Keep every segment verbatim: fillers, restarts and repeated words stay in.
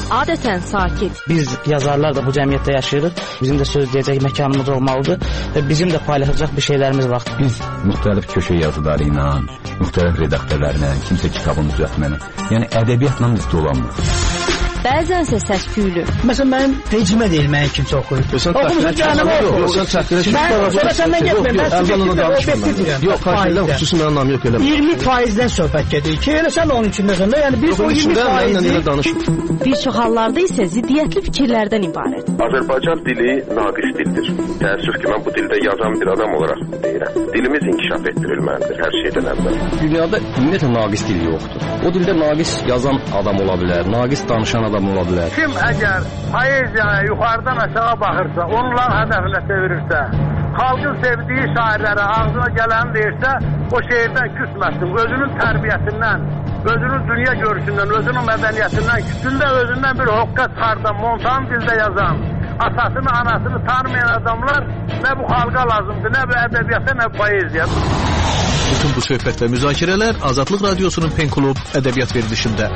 adətən sakit. Biz yazarlar da bu cəmiyyətdə yaşayırıq. Bizim də söz deyəcək məkanımız olmalıdır və bizim də paylaşacaq bir şeylərimiz var. Biz müxtəlif köşə yazıları ilə, müxtəlif redaktörlərlə, kimsə kitabını düzəltməni, yəni ədəbiyyatla biz dolanmırıq. Bəzənsə səs-küylü. Məsələn, mənim vecimə deyil, mənim kimsə oxuyur. Oxumuşsun canım oxu. Sən çəkdirə sonra səndən getməyim. Mən əvvələn danışmıram. Yox, xahiş edirəm, xüsusi mənim anlamı yox elə. iyirmi faizdən söhbət gedir ki, elə sən onun içindəsən də, yəni biz o iyirmi faizi bir çox hallarda isə ziddiyyətli fikirlərdən ibarət. Azərbaycan dili naqis dildir. Təəssüf ki, mən bu dildə yazan bir adam olaraq deyirəm. Dilimiz inkişaf etdirilməlidir hər şeydən əvvəl. Dünyada ümumiyyətlə naqis dil yoxdur. O dildə naqis yazan adam ola bilər, naqis danışan adam ola bilər. Kim əgər poeziyaya yuxarıdan aşağı baxırsa, onların hədəfinə çevirirsə, xalqın sevdiyi şairlərə ağzına gələni deyirsə, o şeirdən küsməsin. Özünün tərbiyəsindən, özünün dünya görüşündən, özünün mədəniyyətindən, küsündə özündən bir hoqqa çıxardan, montan dildə yazan, atasını, anasını tanımayan adamlar nə bu xalqa lazımdır, nə bu ədəbiyyata, nə poeziya. Bütün bu söhbət və müzakirələr Azadlıq Radiosunun Pen Klub ədəbiyyat verilişində.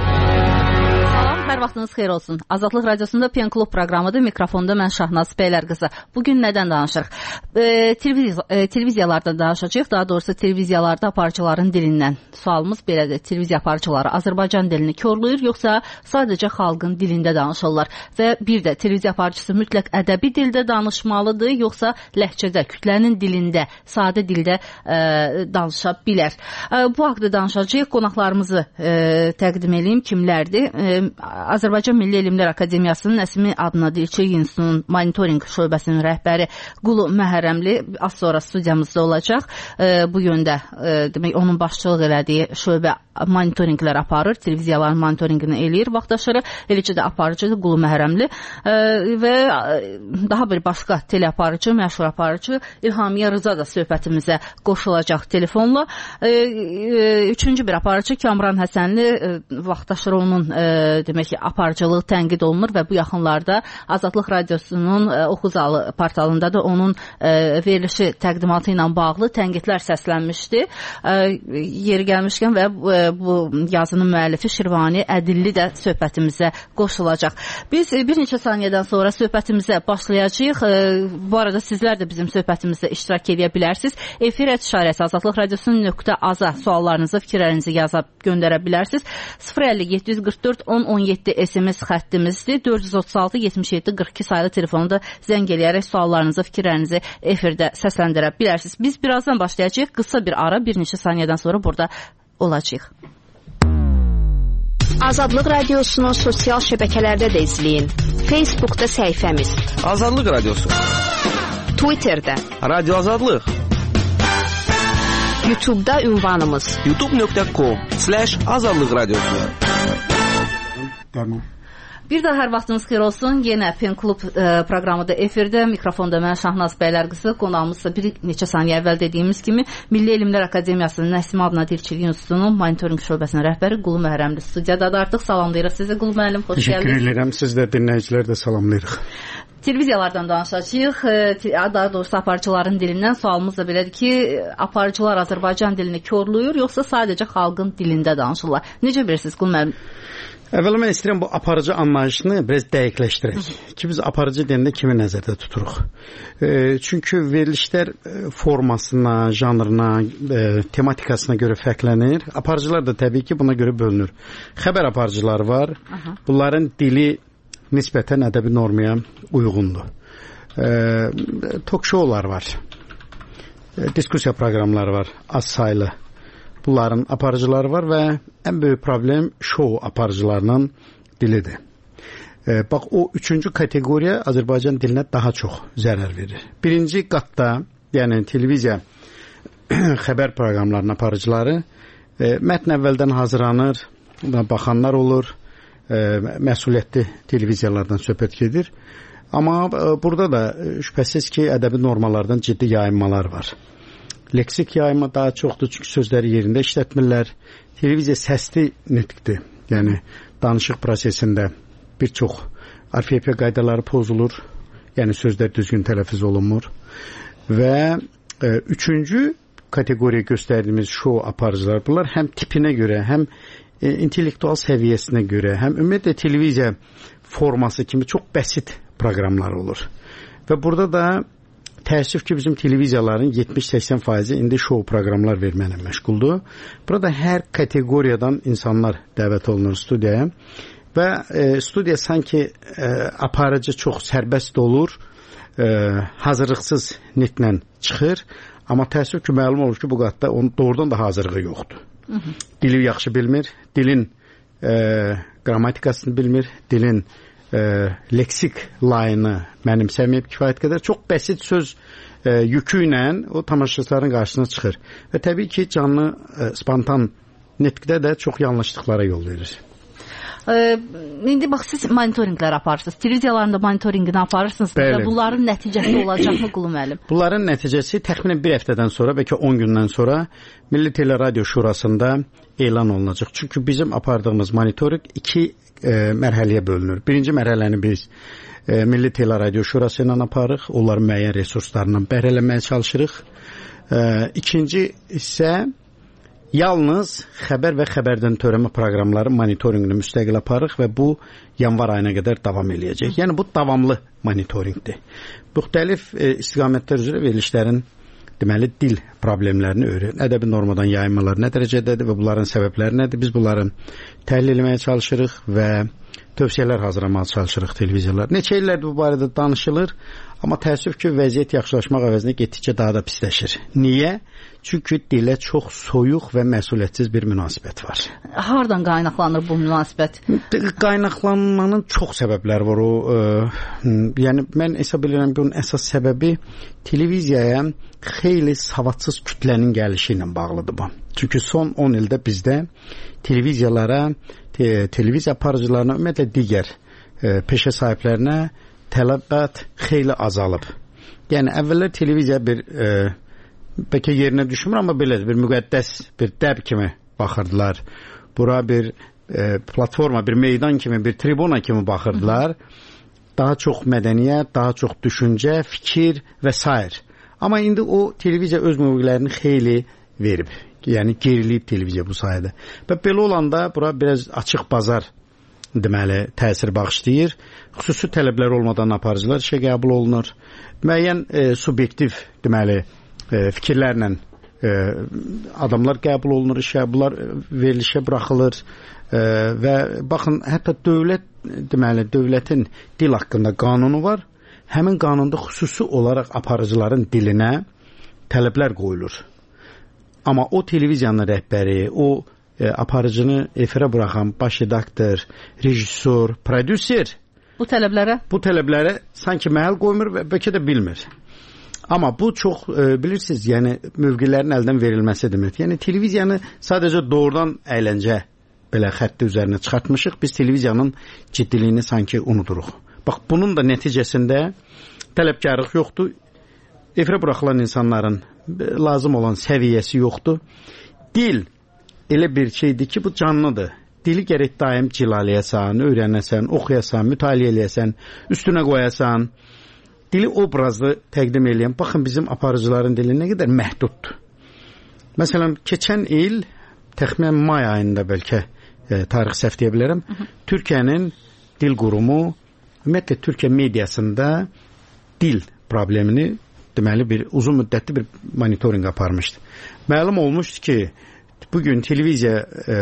Hər vaxtınız xeyir olsun. Azadlıq Radiosunda Pen Klub proqramıdır. Mikrofonda mən Şahnaz Bəylər qızı. Bugün nədən danışırıq? E, televiz e, televiziyalarda danışacağıq. Daha doğrusu televiziyalarda aparıcıların dilindən. Sualımız belədir. Televiziya aparıcıları Azərbaycan dilini körləyir, yoxsa sadəcə xalqın dilində danışırlar? Və bir də televiziya aparıcısı mütləq ədəbi dildə danışmalıdır, yoxsa ləhcədə, kütlənin dilində, sadə dildə e, danışa bilər? E, bu haqda danışacağıq. Qonaqlarımızı e, təqdim edeyim. Kimlərdir? E, Azərbaycan Milli Elmlər Akademiyasının Nəsimi adına Dilçi İnstitutunun monitorinq şöbəsinin rəhbəri Qulu Məhərrəmli az sonra studiyamızda olacaq. E, bu yöndə e, demək onun başçılıq elədiyi şöbə monitorinqlər aparır, televiziyaların monitorinqini eləyir vaxtaşırı. Eləcə də aparıcıdır Qulu Məhərrəmli e, və daha bir başqa teleaparıcı, məşhur aparıcı İlhamiyə Rıza da söhbətimizə qoşulacaq telefonla. E, e, üçüncü bir aparıcı Kamran Həsənli e, vaxtaşırı onun e, demək ki, aparıcılığı tənqid olunur və bu yaxınlarda Azadlıq Radiosunun e, Oxuzalı portalında da onun e, verilişi təqdimatı ilə bağlı tənqidlər səslənmişdi. E, yeri gəlmişkən və e, bu yazının müəllifi Şirvani Ədilli də söhbətimizə qoşulacaq. Biz e, bir neçə saniyədən sonra söhbətimizə başlayacağıq. E, bu arada sizlər də bizim söhbətimizdə iştirak edə bilərsiniz. Efir işarəsi Azadlıq Radiosunun nöqtə aza suallarınızı, fikirlərinizi yazıb göndərə bilərsiniz. sıfır əlli yeddi yüz qırx dörd on on yeddi S M S xəttimizdir. dörd yüz otuz altı yetmiş yeddi qırx iki sayılı telefonda zəng eləyərək suallarınızı, fikirlərinizi efirdə səsləndirə bilərsiniz. Biz birazdan başlayacağıq. Qısa bir ara, bir neçə saniyədən sonra burada olacağıq. Azadlıq Radiosunu sosial şəbəkələrdə də izləyin. Facebookda səhifəmiz Azadlıq Radiosu, Twitterdə Radio Azadlıq, YouTube'da ünvanımız youtube nöqtə com slash azadlıq radiosu. Bir daha hər vaxtınız xeyir olsun. Yenə Pen Klub e, proqramı da efirdə. Mikrofonda mən Şahnaz Bəylər qızı. Qonağımızsa bir neçə saniyə əvvəl dediyimiz kimi Milli Elmlər Akademiyasının Nəsimi adına Dilçilik İnstitutunun monitorinq şöbəsinin rəhbəri Qulu Məhərrəmli studiyadadır. Artıq salamlayırıq sizi Qulu müəllim, xoş gəldiniz. Təşəkkür edirəm. Siz də dinləyicilər də salamlayırıq. Televiziyalardan danışacağıq. Daha doğrusu aparıcıların dilindən sualımız da belədir ki, aparıcılar Azərbaycan dilini körləyir, yoxsa sadəcə xalqın dilində danışırlar? Necə bilirsiniz Qulu müəllim? Əvvəla mən istəyirəm bu aparıcı anlayışını biraz dəqiqləşdirək ki, biz aparıcı dilində kimi nəzərdə tuturuq. E, çünki verilişlər formasına, janrına, e, tematikasına görə fərqlənir. Aparıcılar da təbii ki, buna görə bölünür. Xəbər aparıcıları var. Aha. Bunların dili nisbətən ədəbi normaya uyğundur. E, Talk-showlar var. E, diskusiya proqramları var, az saylı. Bunların aparıcıları var və ən böyük problem şou aparıcılarının dilidir. E, bax, o üçüncü kateqoriya Azərbaycan dilinə daha çox zərər verir. Birinci qatda, yəni televiziya xəbər proqramlarının aparıcıları e, mətn əvvəldən hazırlanır, baxanlar olur, e, məsuliyyətli televiziyalardan söhbət gedir. Amma e, burada da şübhəsiz ki, ədəbi normalardan ciddi yayınmalar var. Leksik yayımı daha çoxdur, çünki sözləri yerində işlətmirlər. Televiziya səsli nitqdir. Yəni, danışıq prosesində bir çox orfoepiya qaydaları pozulur. Yəni, sözlər düzgün tələffüz olunmur. Və e, üçüncü kateqoriya göstərdiyimiz şou aparıcılar, bunlar həm tipinə görə, həm e, intellektual səviyyəsinə görə, həm ümumiyyətlə televiziya forması kimi çox bəsit proqramlar olur. Və burada da təəssüf ki, bizim televiziyaların yetmiş səksən faizi indi şou proqramlar verməklə məşğuldur. Burada hər kateqoriyadan insanlar dəvət olunur studiyaya və e, studiya sanki e, aparıcı çox sərbəst olur, e, hazırlıqsız nitlə çıxır, amma təəssüf ki, məlum olur ki, bu qatda onun doğrudan da hazırlığı yoxdur. Hı -hı. Dili yaxşı bilmir, dilin e, qrammatikasını bilmir, dilin e, leksik layını mənimsəməyib kifayət qədər. Çox bəsit söz e, yükü ilə o tamaşaçıların qarşısına çıxır. Və təbii ki, canlı e, spontan nitqdə də çox yanlışlıqlara yol verir. Ee, indi bax, siz monitorinqlər aparırsınız. Televiziyalarında monitorinqini aparırsınız. Və bunların nəticəsi olacaqmı Qulu müəllim? Bunların nəticəsi təxminən bir həftədən sonra, bəlkə on gündən sonra Milli Teleradio Şurasında elan olunacaq. Çünki bizim apardığımız monitoring iki e, mərhələyə bölünür. Birinci mərhələni biz e, Milli Teleradio Şurası ilə aparırıq. Onların müəyyən resurslarından bəhrələnməyə çalışırıq. E, ikinci isə yalnız xəbər və xəbərdən törəmə proqramları monitorinqini müstəqil aparırıq və bu yanvar ayına qədər davam eləyəcək. Yəni bu davamlı monitorinqdir. Müxtəlif e, istiqamətlər üzrə verilişlərin deməli dil problemlərini öyrən. Ədəbi normadan yayınmalar nə dərəcədədir və bunların səbəbləri nədir? Biz bunları təhlil etməyə çalışırıq və tövsiyələr hazırlamağa çalışırıq televiziyalar. Neçə illərdir bu barədə danışılır, amma təəssüf ki, vəziyyət yaxşılaşmaq əvəzinə getdikcə daha da pisləşir. Niyə? Çünki dilə çox soyuq və məsuliyyətsiz bir münasibət var. Hardan qaynaqlanır bu münasibət? Qaynaqlanmanın çox səbəbləri var. O, e, yəni mən hesab edirəm ki, onun əsas səbəbi televiziyaya xeyli savadsız kütlənin gəlişi ilə bağlıdır bu. Çünki son on ildə bizdə televiziyalara, te, televiziya aparıcılarına, ümumiyyətlə digər e, peşə sahiblərinə tələbat xeyli azalıb. Yəni əvvəllər televiziya bir e, bəlkə yerinə düşmür, amma belə bir müqəddəs bir dəb kimi baxırdılar. Bura bir e, platforma, bir meydan kimi, bir tribuna kimi baxırdılar. Daha çox mədəniyyət, daha çox düşüncə, fikir və s. Amma indi o televiziya öz mövqelərini xeyli verib. Yəni geriliyib televiziya bu sayədə. Və belə olanda bura biraz açıq bazar deməli təsir bağışlayır. Xüsusi tələblər olmadan aparıcılar işə qəbul olunur. Müəyyən e, subyektiv deməli e, fikirlərlə e, adamlar qəbul olunur işə, bunlar verilişə buraxılır e, və baxın, hətta dövlət deməli dövlətin dil haqqında qanunu var. Həmin qanunda xüsusi olaraq aparıcıların dilinə tələblər qoyulur. Amma o televiziyanın rəhbəri, o e, aparıcını efirə buraxan baş redaktor, rejissor, prodüser bu tələblərə bu tələblərə sanki məhəl qoymur və bəlkə də bilmir. Amma bu çox e, bilirsiniz, yəni mövqelərin əldən verilməsi deməkdir. Yəni televiziyanı sadəcə doğrudan əyləncə belə xətti üzərinə çıxartmışıq. Biz televiziyanın ciddiliyini sanki unuduruq. Bax, bunun da nəticəsində tələbkarlıq yoxdur. Efirə buraxılan insanların lazım olan səviyyəsi yoxdur. Dil elə bir şeydir ki, bu canlıdır. Dili gərək daim cilaləyəsən, öyrənəsən, oxuyasan, mütaliə eləyəsən, üstünə qoyasan. Dili obrazlı təqdim eləyən, baxın bizim aparıcıların dili nə qədər məhduddur. Məsələn, keçən il, təxminən may ayında bəlkə e, tarix səhv deyə bilərəm, hı -hı. Türkiyənin dil qurumu, ümumiyyətlə Türkiyə mediasında dil problemini deməli bir uzun müddətli bir monitoring aparmışdı. Məlum olmuşdu ki, bugün televiziya e,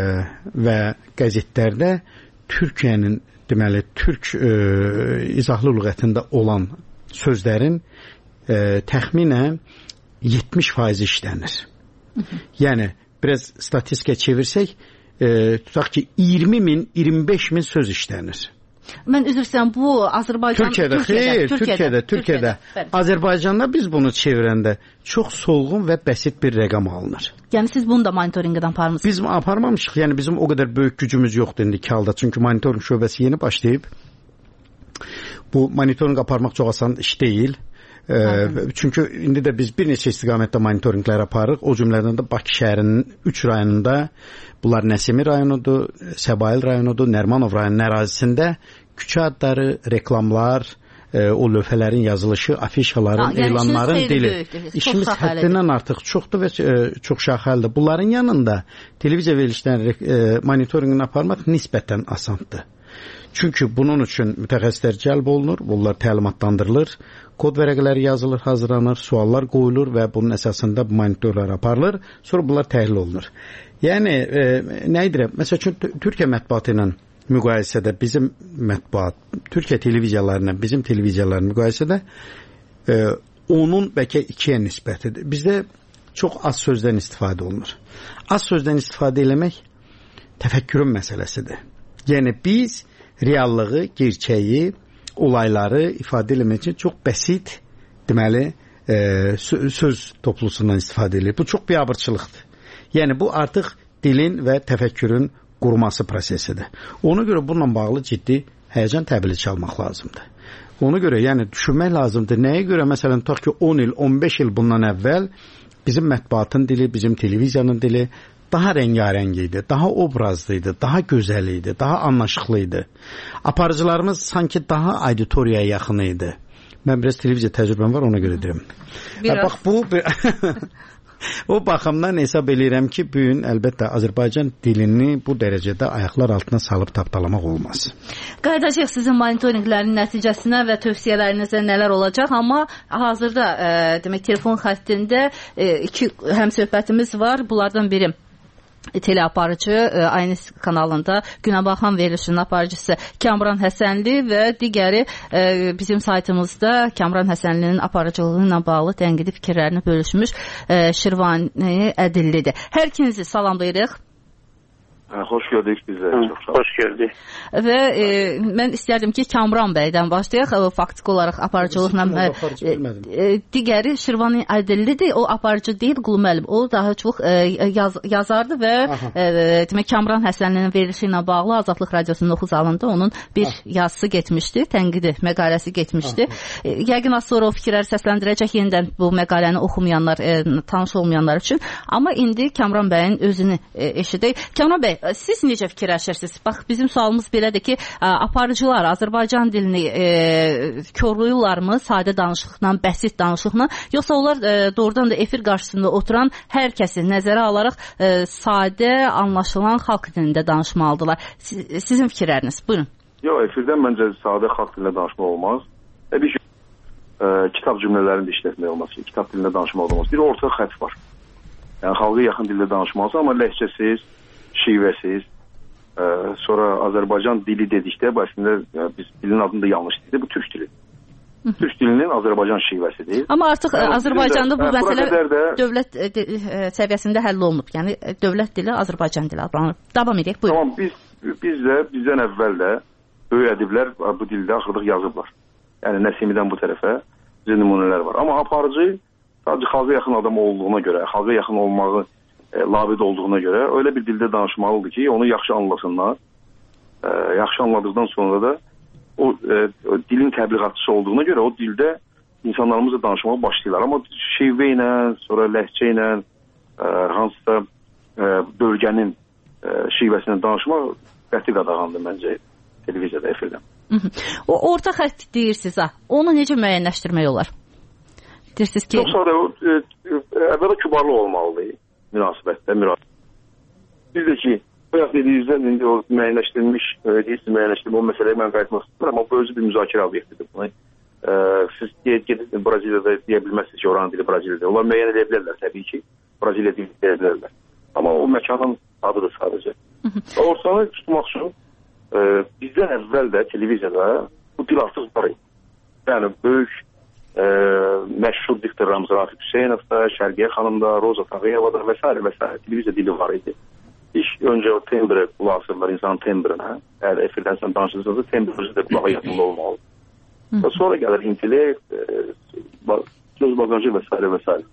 və qəzetlərdə Türkiyənin deməli türk e, izahlı lüğətində olan sözlərin e, təxminən yetmiş faizi işlənir. Hı -hı. Yəni biraz statistika çevirsək, e, tutaq ki iyirmi min, iyirmi beş min söz işlənir. Mən üzr istəyirəm, bu Azərbaycan Türkiyədə, xeyr, Türkiyədə, Türkiyədə. Azərbaycanda biz bunu çevirəndə çox solğun və bəsit bir rəqam alınır. Yəni siz bunu da monitorinqdən aparmısınız? Biz aparmamışıq. Yəni bizim o qədər böyük gücümüz yoxdur indiki halda. Çünki monitoring şöbəsi yeni başlayıb. Bu monitoring aparmaq çox asan iş deyil. Ee, çünki indi də biz bir neçə istiqamətdə monitoringlər aparırıq. O cümlədən də Bakı şəhərinin üç rayonunda, bunlar Nəsimi rayonudur, Səbail rayonudur, Nərmanov rayonunun ərazisində küçə adları, reklamlar, e, o lövhələrin yazılışı, afişaların, ha, yəni elanların dili. Böyükdür. İşimiz həddindən artıq çoxdur və e, çox şaxəlidir. Bunların yanında televiziya verilişlərinin e, monitoringini aparmaq nisbətən asandır. Çünki bunun üçün mütəxəssislər cəlb olunur, bunlar təlimatlandırılır, kod vərəqələri yazılır, hazırlanır, suallar qoyulur və bunun əsasında bu monitorlar aparılır, sonra bunlar təhlil olunur. Yəni, e, nə edirəm? Məsəl üçün, Türkiyə mətbuatı ilə müqayisədə bizim mətbuat, Türkiyə televiziyalarına, bizim televiziyaların müqayisədə e, onun bəlkə ikiyə nisbətidir. Bizdə çox az sözdən istifadə olunur. Az sözdən istifadə eləmək təfəkkürün məsələsidir. Yəni, biz reallığı, gerçəyi, olayları ifadə eləmək üçün çox bəsit, deməli, e, söz toplusundan istifadə edilir. Bu çox biabırçılıqdır. Yəni, bu artıq dilin və təfəkkürün qurması prosesidir. Ona görə bununla bağlı ciddi həyəcan təbili çalmaq lazımdır. Ona görə, yəni, düşünmək lazımdır. Nəyə görə, məsələn, tutaq ki, on il, on beş il bundan əvvəl bizim mətbuatın dili, bizim televiziyanın dili daha rəngarəng idi, daha obrazlı idi, daha gözəl idi, daha anlaşıqlı idi. Aparıcılarımız sanki daha auditoriyaya yaxın idi. Mən biraz televiziya təcrübəm var, ona görə deyirəm. Bax, bu... O baxımdan hesab eləyirəm ki, bu gün əlbəttə Azərbaycan dilini bu dərəcədə ayaqlar altına salıb tapdalamaq olmaz. Qayıdacaq sizin monitorinqlərin nəticəsinə və tövsiyələrinizə nələr olacaq, amma hazırda e, demək telefon xəttində e, iki həmsöhbətimiz var. Bunlardan biri teleaparıcı, aynı kanalında Günəbaxan verilişinin aparıcısı Kamran Həsənli və digəri e, bizim saytımızda Kamran Həsənlinin aparıcılığı ilə bağlı tənqidi fikirlərini bölüşmüş e, Şirvani Ədillidir. Hər ikinizi salamlayırıq. Xoş gördük bizə. Çox sağ olun. Xoş gördük. Və e, mən istərdim ki, Kamran bəydən başlayaq. O, faktiki olaraq aparıcılıqla e, e, digəri Şirvani Ədillidir. O aparıcı deyil, Qulu müəllim. O daha çox e, yaz, yazardı və e, demək Kamran Həsənlinin verilişi ilə bağlı Azadlıq Radiosunun oxu zalında onun bir Aha. yazısı getmişdi, tənqidi məqaləsi getmişdi. E, yəqin az sonra o fikirləri səsləndirəcək yenidən bu məqaləni oxumayanlar, e, tanış olmayanlar üçün. Amma indi Kamran bəyin özünü e, eşidək. Kamran bəy, siz necə fikirləşirsiniz? Bax, bizim sualımız belədir ki, aparıcılar Azərbaycan dilini e, körlüyürlərmi sadə danışıqla, bəsit danışıqla, yoxsa onlar e, doğrudan da efir qarşısında oturan hər kəsi nəzərə alaraq e, sadə, anlaşılan xalq dilində danışmalıdırlar? Siz, sizin fikirləriniz, buyurun. Yox, efirdən məncə sadə xalq dilində danışmaq olmaz. E, bir e, kitab cümlələrini də işlətmək olmaz ki, kitab dilində danışmaq olmaz. Bir orta xətt var. Yəni, xalqa yaxın dildə danışmalısın, amma ləhcəsiz, şivəsiz, ə, sonra Azərbaycan dili dedikdə, bu əslində biz dilin adını da yanlış deyildi, bu türk dili. Türk dilinin Azərbaycan şivəsidir. Amma artıq yəni, Azərbaycanda bu də, məsələ də... dövlət ə, səviyyəsində həll olunub. Yəni dövlət dili Azərbaycan dili adlanır. Davam edək, buyurun. Tamam, biz, biz də, bizdən əvvəl də böyük ədiblər bu dildə axırdıq yazıblar. Yəni Nəsimidən bu tərəfə bizə nümunələr var. Amma aparıcı sadəcə xalqa yaxın adam olduğuna görə, xalqa yaxın olmağı E, labid olduğuna görə öyle bir dildə danışmalıdır ki, onu yaxşı anlasınlar. E, yaxşı anladıqdan sonra da o, e, o dilin təbliğatçısı olduğuna görə o dildə insanlarımızla danışmağa başlayırlar. Amma şivə ilə, sonra ləhcə ilə, e, hansısa e, bölgənin e, şivəsindən danışmaq qəti qadağandır məncə televiziyada, efirdə. O orta xətt deyirsiniz ha. Onu necə müəyyənləşdirmək olar? Deyirsiniz ki... Çox sadə, e, e, əvvəla kübarlı olmalıdır. Münasibətdə, münasibət. Biz də ki, bayaq dediyinizdən indi o müəyyənləşdirilmiş, deyirsiniz müəyyənləşdirilmiş, o məsələyə mən qayıtmaq istəyirəm, amma bu özü bir müzakirə obyektidir. Bunu, e, siz gedib Braziliyada deyə bilməzsiniz ki, oranın dili Braziliyada. Onlar müəyyən edə bilərlər, təbii ki, Braziliya dili deyə bilərlər. Amma o məkanın adıdır sadəcə. Ortanı tutmaq üçün e, bizdən əvvəl də televiziyada bu dil artıq var idi. Yəni, böyük E, məşhur diktorlarımız Rafiq Hüseynovda, Şərqiyə xanımda, Roza Tağıyevada və s. və s. televiziya dili var idi. İş öncə o tembre qulaq asırlar insanın tembrinə. Əgər efirdən sən danışırsınızda tembri də qulağa yaxında olmalı. Və sonra gəlir intellekt, e, söz bagajı və s. və s.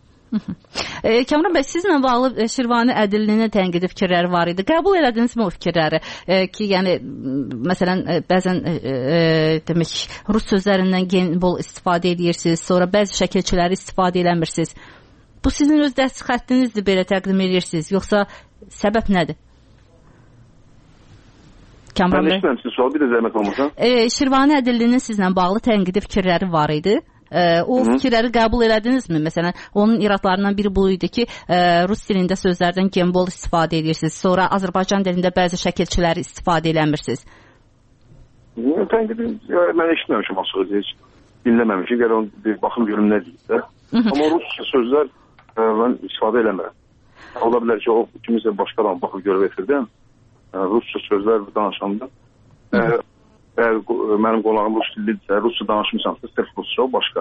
E, Kamran bəy, sizlə bağlı Şirvani Ədillinin tənqidi fikirləri var idi. Qəbul elədinizmi o fikirləri? E, ki, yəni, məsələn, bəzən e, e, demək, rus sözlərindən genbol istifadə edirsiniz, sonra bəzi şəkilçiləri istifadə eləmirsiniz. Bu sizin öz dəst xəttinizdir, belə təqdim edirsiniz, yoxsa səbəb nədir? Kamran bəy? Mən işləm, bir də zəhmət olmasa. E, Şirvani Ədillinin sizlə bağlı tənqidi fikirləri var idi. E, o Hı-hı. fikirləri qəbul elədinizmi? Məsələn, onun iradlarından biri bu idi ki, e, rus dilində sözlərdən genbol istifadə edirsiniz, sonra Azərbaycan dilində bəzi şəkilçiləri istifadə eləmirsiniz. tənqidi mən eşitməmişim açığı, heç dinləməmişim. Gəl onu bir baxım görüm nə deyir də. Amma rusca sözlər ə, mən istifadə eləmirəm. Ola bilər ki, o kimisə başqa adam baxıb görüb etirdən rusca sözlər danışanda ə, əgər mənim qonağım rus dillidirsə, rusca danışmışamsa, sırf rusca o başqa.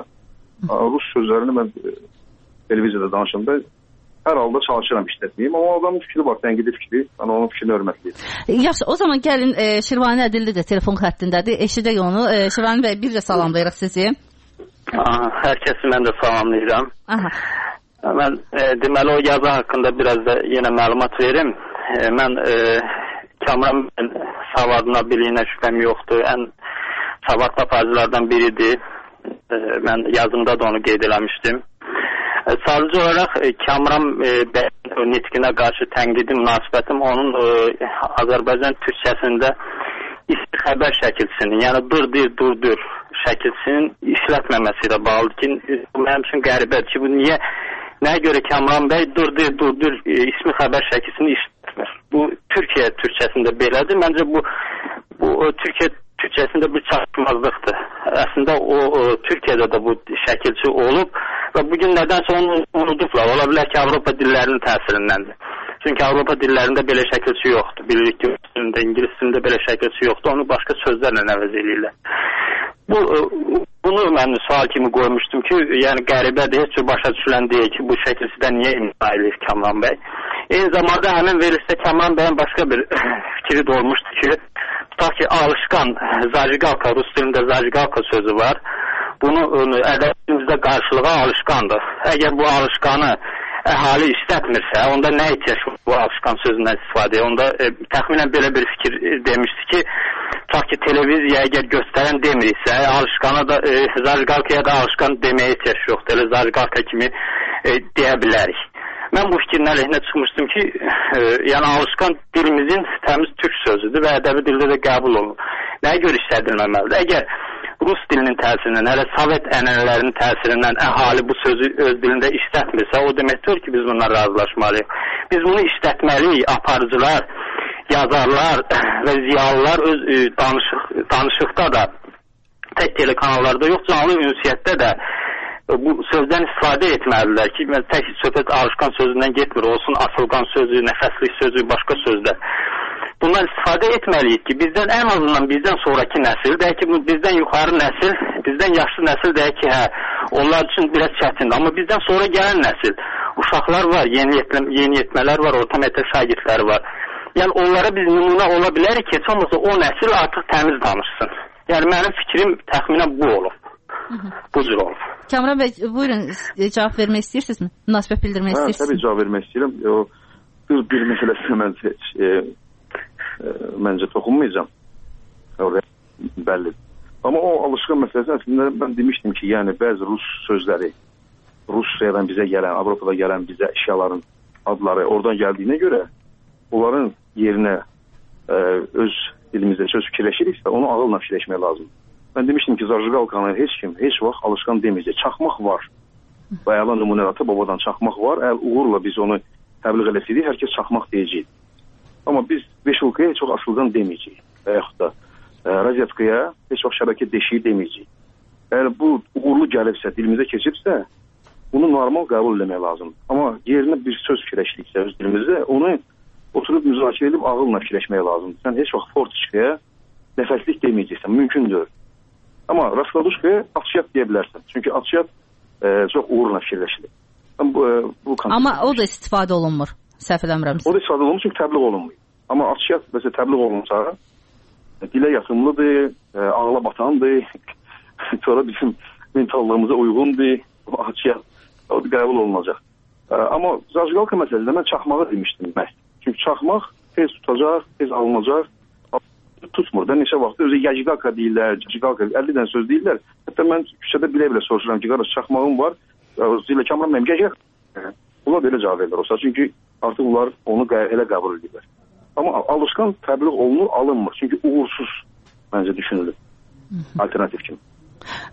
Rus sözlərini mən televiziyada danışanda hər halda çalışıram işlətməyim, amma adamın fikri var, tənqidi fikri, mən onun fikrini hörmətliyim. Yaxşı, o zaman gəlin e, Şirvani Ədilli də telefon xəttindədir, eşidək onu. E, Şirvani bəy, bir də salamlayırıq sizi. Aha, hər kəsi mən də salamlayıram. Aha. Mən e, deməli o yazı haqqında biraz da yenə məlumat verim. E, mən e, Kamran savadına, biliyinə şübhəm yoxdur. Ən savadlı aparaçılardan biridir. E, mən yazımda da onu qeyd eləmişdim. Sadəcə olaraq Kamran e, bəyin nitqinə qarşı tənqidi münasibətim onun e, Azərbaycan türkçəsində isti xəbər şəkilsinin, yəni dur-dir, dur-dur şəkilsinin işlətməməsi ilə bağlıdır ki, bu mənim üçün qəribədir ki, bu niyə, nəyə görə Kamran bəy dur-dir, dur-dur e, ismi xəbər şəkilsini işlətmir. Bu Türkiyə türkçəsində belədir. Məncə bu, bu Türkiyə türkçəsində bir çatışmazlıqdır. Əslində o, o Türkiyədə də bu şəkilçi olub və bugün nədənsə onu unudublar. Ola bilər ki, Avropa dillərinin təsirindəndir. Çünki Avropa dillərində belə şəkilçi yoxdur. Bilirik ki, İngilis dilində belə şəkilçi yoxdur. Onu başqa sözlərlə əvəz eləyirlər. Bu, bunu mən sual kimi qoymuşdum ki, yəni qəribədir, heç başa düşülən deyil ki, bu şəkilçidən niyə imza eləyir Kamran bəy. Eyni zamanda həmin verilişdə Kamran bəyin başqa bir fikri də olmuşdu ki, tutaq ki, alışqan, zajigalka, rus dilində zajigalka sözü var. Bunu ədəbiyyatımızda qarşılığa alışqandır. Əgər bu alışqanı əhali işlətmirsə, onda nə ihtiyac var bu alışqan sözündən istifadə? Onda e, təxminən belə bir fikir e, demişdi ki, tutaq ki, televiziya əgər göstərən demirsə, alışqana da, e, zajigalkaya da alışqan deməyə ihtiyac yoxdur. Elə zajigalka kimi e, deyə bilərik. Mən bu fikrin əleyhinə çıxmışdım ki, e, yəni alışqan dilimizin təmiz türk sözüdür və ədəbi dildə də qəbul olunur. Nəyə görə işlədilməməlidir? Əgər rus dilinin təsirindən, hələ Sovet ənənələrinin təsirindən əhali bu sözü öz dilində işlətmirsə, o deməkdir ki, biz bundan razılaşmalıyıq. Biz bunu işlətməliyik, aparıcılar, yazarlar və ziyalılar öz e, danışıq, danışıqda da, tək telekanallarda yox, canlı ünsiyyətdə də bu sözdən istifadə etməlidirlər ki, tək söhbət alışqan sözündən getmir, olsun asılqan sözü, nəfəslik sözü, başqa sözlər. Bundan istifadə etməliyik ki, bizdən ən azından bizdən sonraki nəsil, deyək ki, bizdən yuxarı nəsil, bizdən yaşlı nəsil deyək ki, hə, onlar üçün biraz çətindir. Amma bizdən sonra gələn nəsil, uşaqlar var, yeni, yetmə, yeni yetmələr var, orta məktəb şagirdləri var. Yəni onlara biz nümunə ola bilərik ki, heç olmasa o nəsil artıq təmiz danışsın. Yəni mənim fikrim təxminən bu olub. Bu cür olub. Kamran bəy, buyurun, cavab vermək istəyirsinizmi? Münasibət bildirmək hə, istəyirsiniz? Təbii cavab vermək istəyirəm. O, bir, bir məsələsinə mən heç, e, e, məncə toxunmayacağım. Orada bəllidir. Amma o alışqan məsələsi əslində mən demişdim ki, yəni bəzi rus sözləri, Rusiyadan bizə gələn, Avropada gələn bizə əşyaların adları oradan gəldiyinə görə onların yerinə e, öz dilimizdə söz fikirləşiriksə, onu ağılla fikirləşmək lazımdır. Mən demişdim ki, zajigalkanı heç kim, heç vaxt alışqan deməyəcək. Çaxmaq var. Bayalan nümunə ata babadan çaxmaq var. Əgər uğurla biz onu təbliğ eləsəydik, hər kəs çaxmaq deyəcək. Amma biz beşulkaya heç vaxt asılqan deməyəcək. Və yaxud da e, razetkaya heç vaxt şəbəkə deşiyi deməyəcək. Əgər bu uğurlu gəlibsə, dilimizə keçibsə, bunu normal qəbul eləmək lazımdır. Amma yerinə bir söz fikirləşdiksə öz dilimizdə, onu oturub müzakirə edib ağılla fikirləşmək lazımdır. Sən heç vaxt fortiçkaya nəfəslik deməyəcəksən, mümkündür. Amma raskladuşkaya atışat deyə bilərsən. Çünki atışat e, çox uğurla fikirləşilir. Bu, e, bu Amma o da istifadə olunmur, səhv eləmirəmsə. O da istifadə olunmur çünki təbliğ olunmuyor. Amma atışat məsələn təbliğ olunsa, dilə yatımlıdır, e, ağla batandır, sonra bizim mentallığımıza uyğundur, atışat o da qəbul olunacaq. E, amma zajigalka məsələsində mən çaxmağı demişdim məhz. Çünki çaxmaq tez tutacaq, tez alınacaq. Tutmur da neçə vaxt özü yajigalka deyirlər, yajigalka əlli dənə söz deyirlər. Hətta mən küçədə bilə-bilə soruşuram ki, qardaş çaxmağım var, zilə Kamran mənim gəcək. Bunlar belə cavab verirlər olsa, çünki artıq bunlar onu elə qəbul edirlər. Amma alışqan təbliğ olunur, alınmır. Çünki uğursuz məncə düşünülür. Alternativ kimi.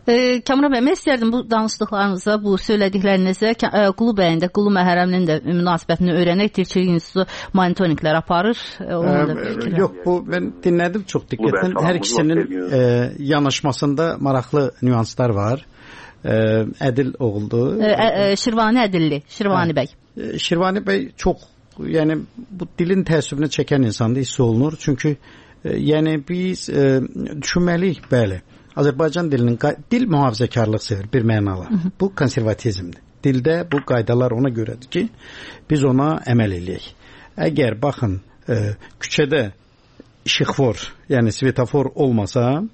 E, Kamran bəy, mən istərdim bu danışdıqlarınıza, bu söylədiklərinizə e, Qulu bəyin də, Qulu Məhərrəminin də münasibətini öyrənək. Tirçilik İnstitutu monitorinqlər aparır. E, e, yox, bu mən dinlədim çox diqqətlə. Hər ikisinin e, yanaşmasında maraqlı nüanslar var. E, Ədil oğuldur. E, e, Şirvani Ədilli, Şirvani bəy. E, Şirvani bəy çox, yəni bu dilin təəssübünü çəkən insanda hiss olunur. Çünki e, yəni biz e, düşünməliyik, bəli. Azərbaycan dilinin dil mühafizəkarlıq sevir bir mənala. Hı -hı. Bu konservatizmdir. Dildə bu qaydalar ona görədir ki, biz ona əməl eləyək. Əgər baxın e, küçədə işıqfor, yəni svetofor olmasa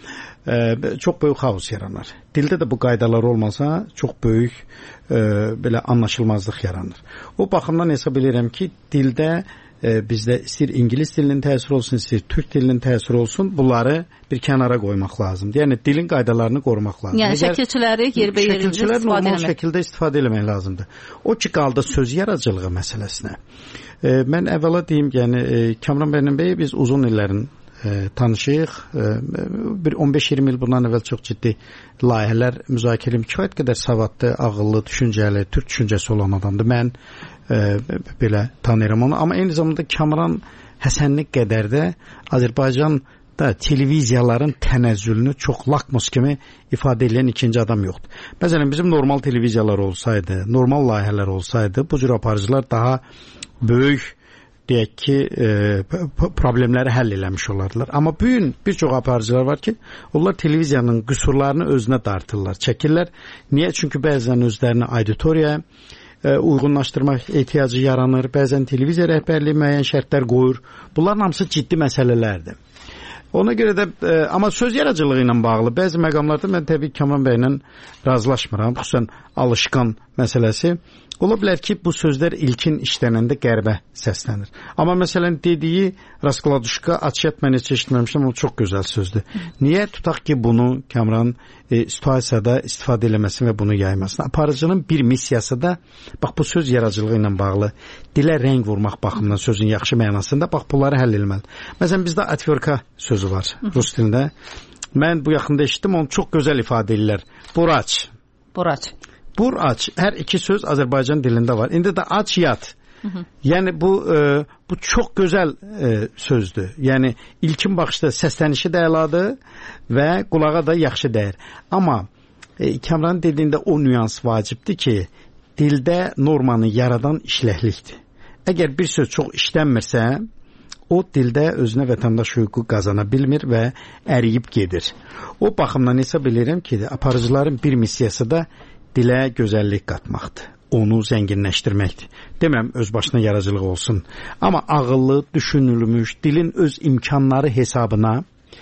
e, çox böyük xaos yaranar. Dildə də bu qaydalar olmasa çox böyük e, belə anlaşılmazlıq yaranır. O baxımdan hesab edirəm ki, dildə e, bizdə istəyir ingilis dilinin təsiri olsun, istəyir türk dilinin təsiri olsun, bunları bir kənara qoymaq lazımdır. Yəni dilin qaydalarını qorumaq lazımdır. Yəni şəkilçiləri yerbəyerində istifadə etmək. Normal şəkildə istifadə etmək lazımdır. O ki qaldı söz yaradıcılığı məsələsinə. E, mən əvvəla deyim, yəni e, Kamran bəylə bəy biz uzun illərin e, tanışıyıq. E, bir on beş iyirmi il bundan əvvəl çox ciddi layihələr müzakirə edim. Kifayət qədər savadlı, ağıllı, düşüncəli, türk düşüncəsi olan adamdır. Mən e, belə tanıyıram onu. Amma eyni zamanda Kamran Həsənli qədər də Azərbaycan da televiziyaların tənəzzülünü çox lakmus kimi ifadə edən ikinci adam yoxdur. Məsələn, bizim normal televiziyalar olsaydı, normal layihələr olsaydı, bu cür aparıcılar daha böyük, deyək ki, e, problemləri həll eləmiş olardılar. Amma bugün bir çox aparıcılar var ki, onlar televiziyanın qüsurlarını özünə dartırlar, çəkirlər. Niyə? Çünki bəzən özlərini auditoriyaya e, uyğunlaşdırmaq ehtiyacı yaranır, bəzən televiziya rəhbərliyi müəyyən şərtlər qoyur. Bunların hamısı ciddi məsələlərdir. Ona görə də, e, amma söz yaradıcılığı ilə bağlı bəzi məqamlarda mən təbii Kamran bəylə razılaşmıram, xüsusən alışqan məsələsi. Ola bilər ki, bu sözlər ilkin işlənəndə qərbə səslənir. Amma məsələn dediyi Raskladuşka açıyat mən heç eşitməmişdim, o çox gözəl sözdür. Niyə tutaq ki, bunu Kamran e, situasiyada istifadə eləməsin və bunu yaymasın? Aparıcının bir missiyası da, bax bu söz yaradıcılığı ilə bağlı, dilə rəng vurmaq baxımından sözün yaxşı mənasında, bax bunları həll eləməli. Məsələn, bizdə atverka sözü var rus dilində. Mən bu yaxında eşitdim, onu çox gözəl ifadə edirlər. Buraç. Buraç. Bur aç. Hər iki söz Azərbaycan dilində var. İndi də aç yat. Hı -hı. Yəni bu e, bu çox gözəl e, sözdür. Yəni ilkin baxışda səslənişi də əladır və qulağa da yaxşı dəyər. Amma e, Kamran dediyində o nüans vacibdir ki, dildə normanı yaradan işləklikdir. Əgər bir söz çox işlənmirsə, o dildə özünə vətəndaş hüququ qazana bilmir və əriyib gedir. O baxımdan hesab edirəm ki, aparıcıların bir missiyası da dilə gözəllik qatmaqdır, onu zənginləşdirməkdir. Deməm öz başına yaradıcılıq olsun, amma ağıllı, düşünülmüş, dilin öz imkanları hesabına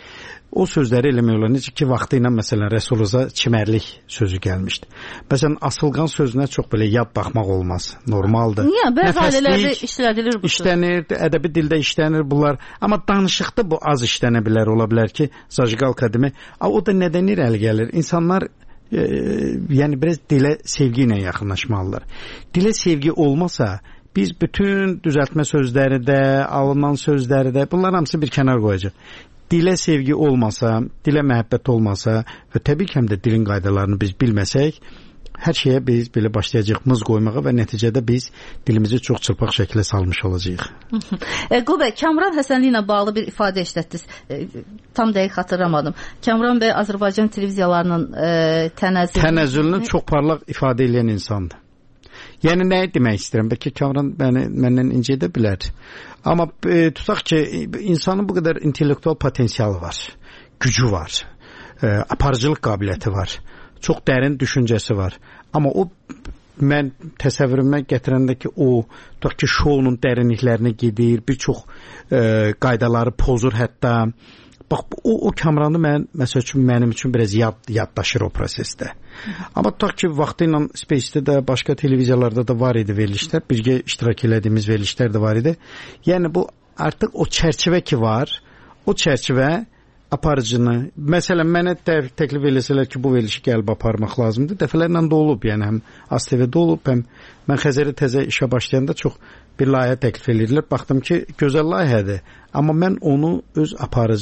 o sözləri eləmək olar. Necə ki, vaxtı ilə məsələn Rəsuluza çimərlik sözü gəlmişdi. Məsələn, asılqan sözünə çox belə yad baxmaq olmaz, normaldır. Niyə? Bəzi ailələrdə işlədilir bu söz. İşlənir, ədəbi dildə işlənir bunlar. Amma danışıqda bu az işlənə bilər, ola bilər ki, zajqal kadimi. O da nədən irəli gəlir? İnsanlar e, yəni biraz dilə sevgi ilə yaxınlaşmalılar. Dilə sevgi olmasa, biz bütün düzəltmə sözləri də, alınan sözləri də, bunlar hamısı bir kənar qoyacaq. Dilə sevgi olmasa, dilə məhəbbət olmasa və təbii ki, həm də dilin qaydalarını biz bilməsək, hər şeyə biz belə başlayacaq mız qoymağa və nəticədə biz dilimizi çox çılpaq şəkildə salmış olacağıq. Qul bəy, Kamran Həsənli ilə bağlı bir ifadə işlətdiniz. E, tam dəqiq xatırlamadım. Kamran bəy Azərbaycan televiziyalarının e, tənəzzülünü... Tənəzzülünü çox parlaq ifadə edən insandır. Yəni nə demək istəyirəm? Bəlkə Kamran məni, məndən incə edə bilər. Amma e, tutaq ki, insanın bu qədər intellektual potensialı var, gücü var, e, aparıcılıq qabiliyyəti var, çox dərin düşüncəsi var. Amma o, mən təsəvvürümə gətirəndə ki, o, tutaq ki, şounun dərinliklərinə gedir, bir çox e, qaydaları pozur hətta. Bax, o, o Kamranı mən, məsəl üçün, mənim üçün biraz yad, yaddaşır o prosesdə. Amma tutaq ki, vaxtı ilə Space-də də, başqa televiziyalarda da var idi verilişlər, birgə iştirak elədiyimiz verilişlər də var idi. Yəni bu artıq o çərçivə ki var, o çərçivə aparıcını, məsələn, mənə təklif eləsələr ki, bu verilişi gəlib aparmaq lazımdır. Dəfələrlə də olub, yəni həm A S T V-də olub, həm mən Xəzəri təzə işə başlayanda çox bir layihə təklif edirlər. Baxdım ki, gözəl layihədir, amma mən onu öz aparıcı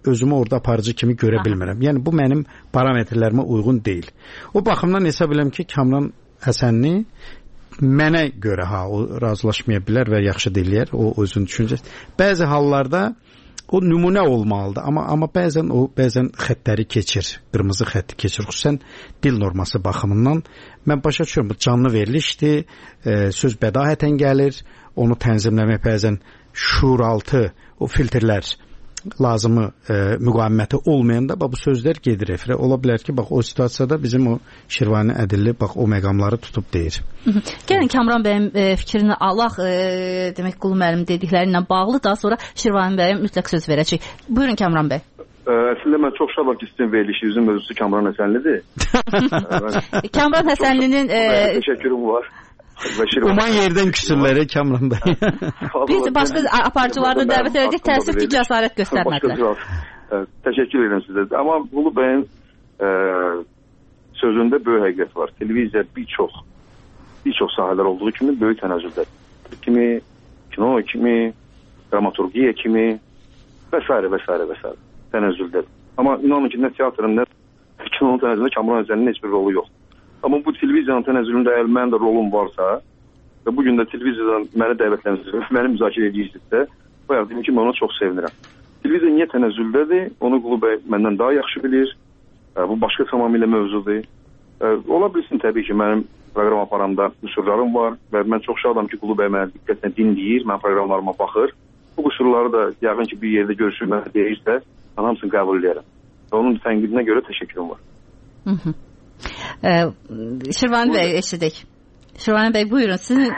özümü orada aparıcı kimi görə bilmirəm. Yəni bu mənim parametrlərimə uyğun deyil. O baxımdan hesab edirəm ki, Kamran Həsənli mənə görə ha o razılaşmaya bilər və yaxşı deyirlər, o özünün düşüncəsi. Bəzi hallarda o nümunə olmalıdır, amma amma bəzən o bəzən xəttləri keçir, qırmızı xətti keçir, xüsusən dil norması baxımından. Mən başa düşürəm, bu canlı verilişdir, e, söz bədahətən gəlir, onu tənzimləmək bəzən şuuraltı o filtrlər lazımı e, müqaviməti olmayanda bax bu sözlər gedir efirə. Ola bilər ki, bax o situasiyada bizim o Şirvani Ədilli bax o məqamları tutub deyir. Gəlin Kamran bəyin e, fikrini alaq, e, demək Qulu müəllim dedikləri ilə bağlı, daha sonra Şirvani bəyə mütləq söz verəcək. Buyurun Kamran bəy. Əslində mən çox şadam ki, sizin verilişinizin mövzusu Kamran Həsənlidir. Kamran Həsənlinin e... təşəkkürüm var. Uman yerdən küsürləri Kamran bəy. Biz başqa aparıcılarını dəvət edəcək, təəssüf ki, cəsarət göstərmədilər. Təşəkkür edirəm sizə. Amma Qulu bəyin e, sözündə böyük həqiqət var. Televiziya bir çox bir çox sahələr olduğu kimi böyük tənəzzüldə. Kimi kino, kimi dramaturgiya, kimi və s. və s. və s. tənəzzüldə. Amma inanın ki, nə teatrın, nə kinonun tənəzzülündə Kamran Həsənlinin heç bir rolu yoxdur. Amma bu televiziyanın tənəzzülündə əgər mənim də rolum varsa və bugün də televiziyadan məni dəvətlənirsiniz, məni müzakirə edirsinizsə, bayaq deyim ki, mən onu çox sevinirəm. Televiziya niyə tənəzzüldədir? Onu Qulu bəy məndən daha yaxşı bilir. Bu başqa tamamilə mövzudur. Ola bilsin təbii ki, mənim proqram aparamda qüsurlarım var və mən çox şadam ki, Qulu bəy mənə diqqətlə dinləyir, mən proqramlarıma baxır. Bu qüsurları da yəqin ki, bir yerdə görüşür, mənə deyirsə, mən hamısını qəbul edərəm. Və onun tənqidinə görə təşəkkürüm var. Hı hı. Ee, Şirvani Bey eşidik. Şirvani Bey buyurun sizin.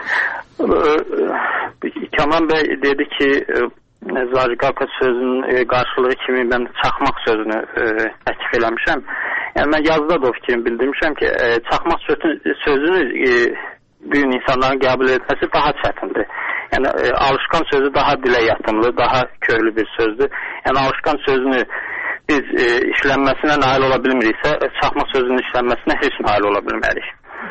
Kamran Bey dedi ki Zajqalka sözünün qarşılığı kimi mən çaxmaq sözünü təklif eləmişəm. Yəni mən yazıda da o fikrimi bildirmişəm ki çaxmaq sözünü bu gün insanların qəbul etməsi daha çətindir. Yəni alışqan sözü daha dilə yatımlı, daha köklü bir sözdür. Yəni alışqan sözünü biz e, işlənməsinə nail ola bilmiriksə, çaxmaq sözünün işlənməsinə heç nail ola bilmərik.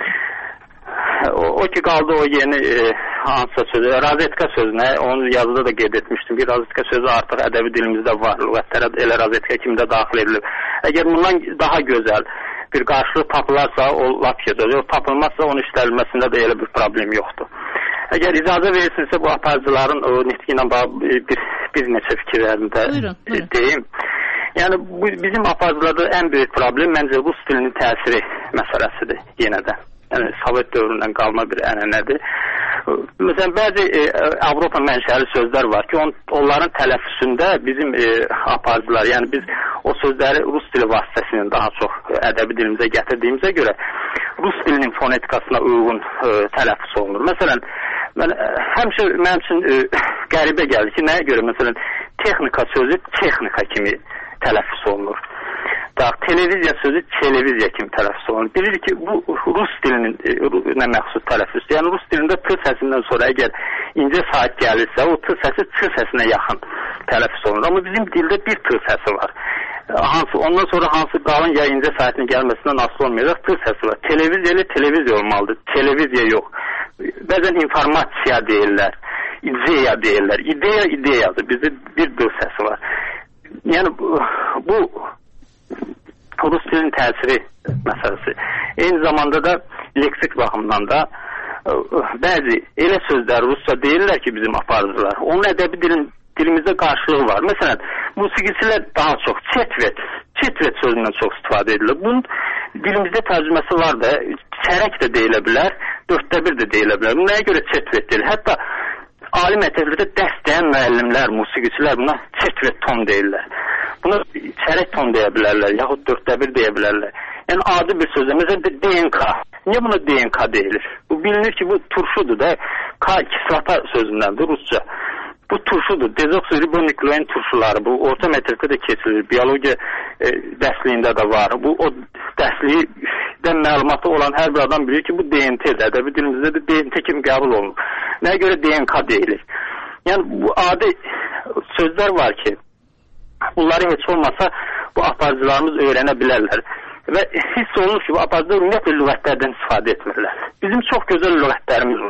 O, o ki qaldı o yeni e, hansısa sözü, razetka sözünə, onu yazıda da qeyd etmişdim ki, razetka sözü artıq ədəbi dilimizdə var, lüğətlərə elə razetka kimi də daxil edilir. Əgər bundan daha gözəl bir qarşılıq tapılarsa, o lap gözəl, o tapılmazsa onun işlənməsində də elə bir problem yoxdur. Əgər icazə verirsinizsə, bu aparıcıların o nitqi ilə bir, bir neçə fikirlərini də buyurun, buyurun. deyim. Yəni bu bizim aparıcılarda ən böyük problem məncə rus dilinin təsiri məsələsidir yenə də. Yəni Sovet dövründən qalma bir ənənədir. Məsələn bəzi e, Avropa mənşəli sözlər var ki, on, onların tələffüzündə bizim e, aparıcılar, yəni biz o sözləri rus dili vasitəsilə daha çox ədəbi dilimizə gətirdiyimizə görə rus dilinin fonetikasına uyğun e, tələffüz olunur. Məsələn, mən e, həmişə mənim üçün e, qəribə gəldi ki, nəyə görə məsələn texnika sözü texnika kimi tələffüz olunur. Daha televiziya sözü televiziya kimi tələffüz olunur. Bilir ki, bu rus dilinin nə məxsus tələffüzdür. Yəni rus dilində t səsindən sonra əgər incə saat gəlirsə, o t səsi ç səsinə yaxın tələffüz olunur. Amma bizim dildə bir t səsi var. Hansı, ondan sonra hansı qalın ya incə saatin gəlməsindən asılı olmayacaq t səsi var. Televiziya ilə televiziya olmalıdır. Televiziya yox. Bəzən informasiya deyirlər. İdeya deyirlər. İdeya ideyadır. Bizdə bir d səsi var. Yəni bu, bu rus dilinin təsiri məsələsi. Eyni zamanda da leksik baxımdan da bəzi elə sözlər rusca deyirlər ki, bizim aparıcılar. Onun ədəbi dilin, dilimizdə qarşılığı var. Məsələn, musiqiçilər daha çox çetvet, çetvet sözündən çox istifadə edilir. Bunun dilimizdə tərcüməsi var da, çərək də deyilə bilər, dörddə bir də deyilə bilər. Nəyə görə çetvet deyilir? Hətta ali məktəblərdə dərs deyən müəllimlər, musiqiçilər buna çetvet ton deyirlər. Buna çərək ton deyə bilərlər, yaxud dörddə bir deyə bilərlər. Yəni adi bir sözlə, məsələn D N K. Niyə buna D N K deyilir? Bu bilinir ki, bu turşudur da, K kislata sözündəndir rusca. Bu turşudur, dezoksiribonuklein turşuları, bu orta məktəbdə də keçilir, biyologiya e, dərsliyində də var. Bu o dərslikdən məlumatı olan hər bir adam bilir ki, bu D N T-dir, ədəbi dilimizdə də D N T kimi qəbul olunur. Nəyə görə D N K deyilir? Yəni bu adi sözlər var ki, bunları heç olmasa bu aparıcılarımız öyrənə bilərlər. Və hiss olunur ki, bu aparıcılar ümumiyyətlə lüğətlərdən istifadə etmirlər. Bizim çox gözəl lüğətlərimiz var.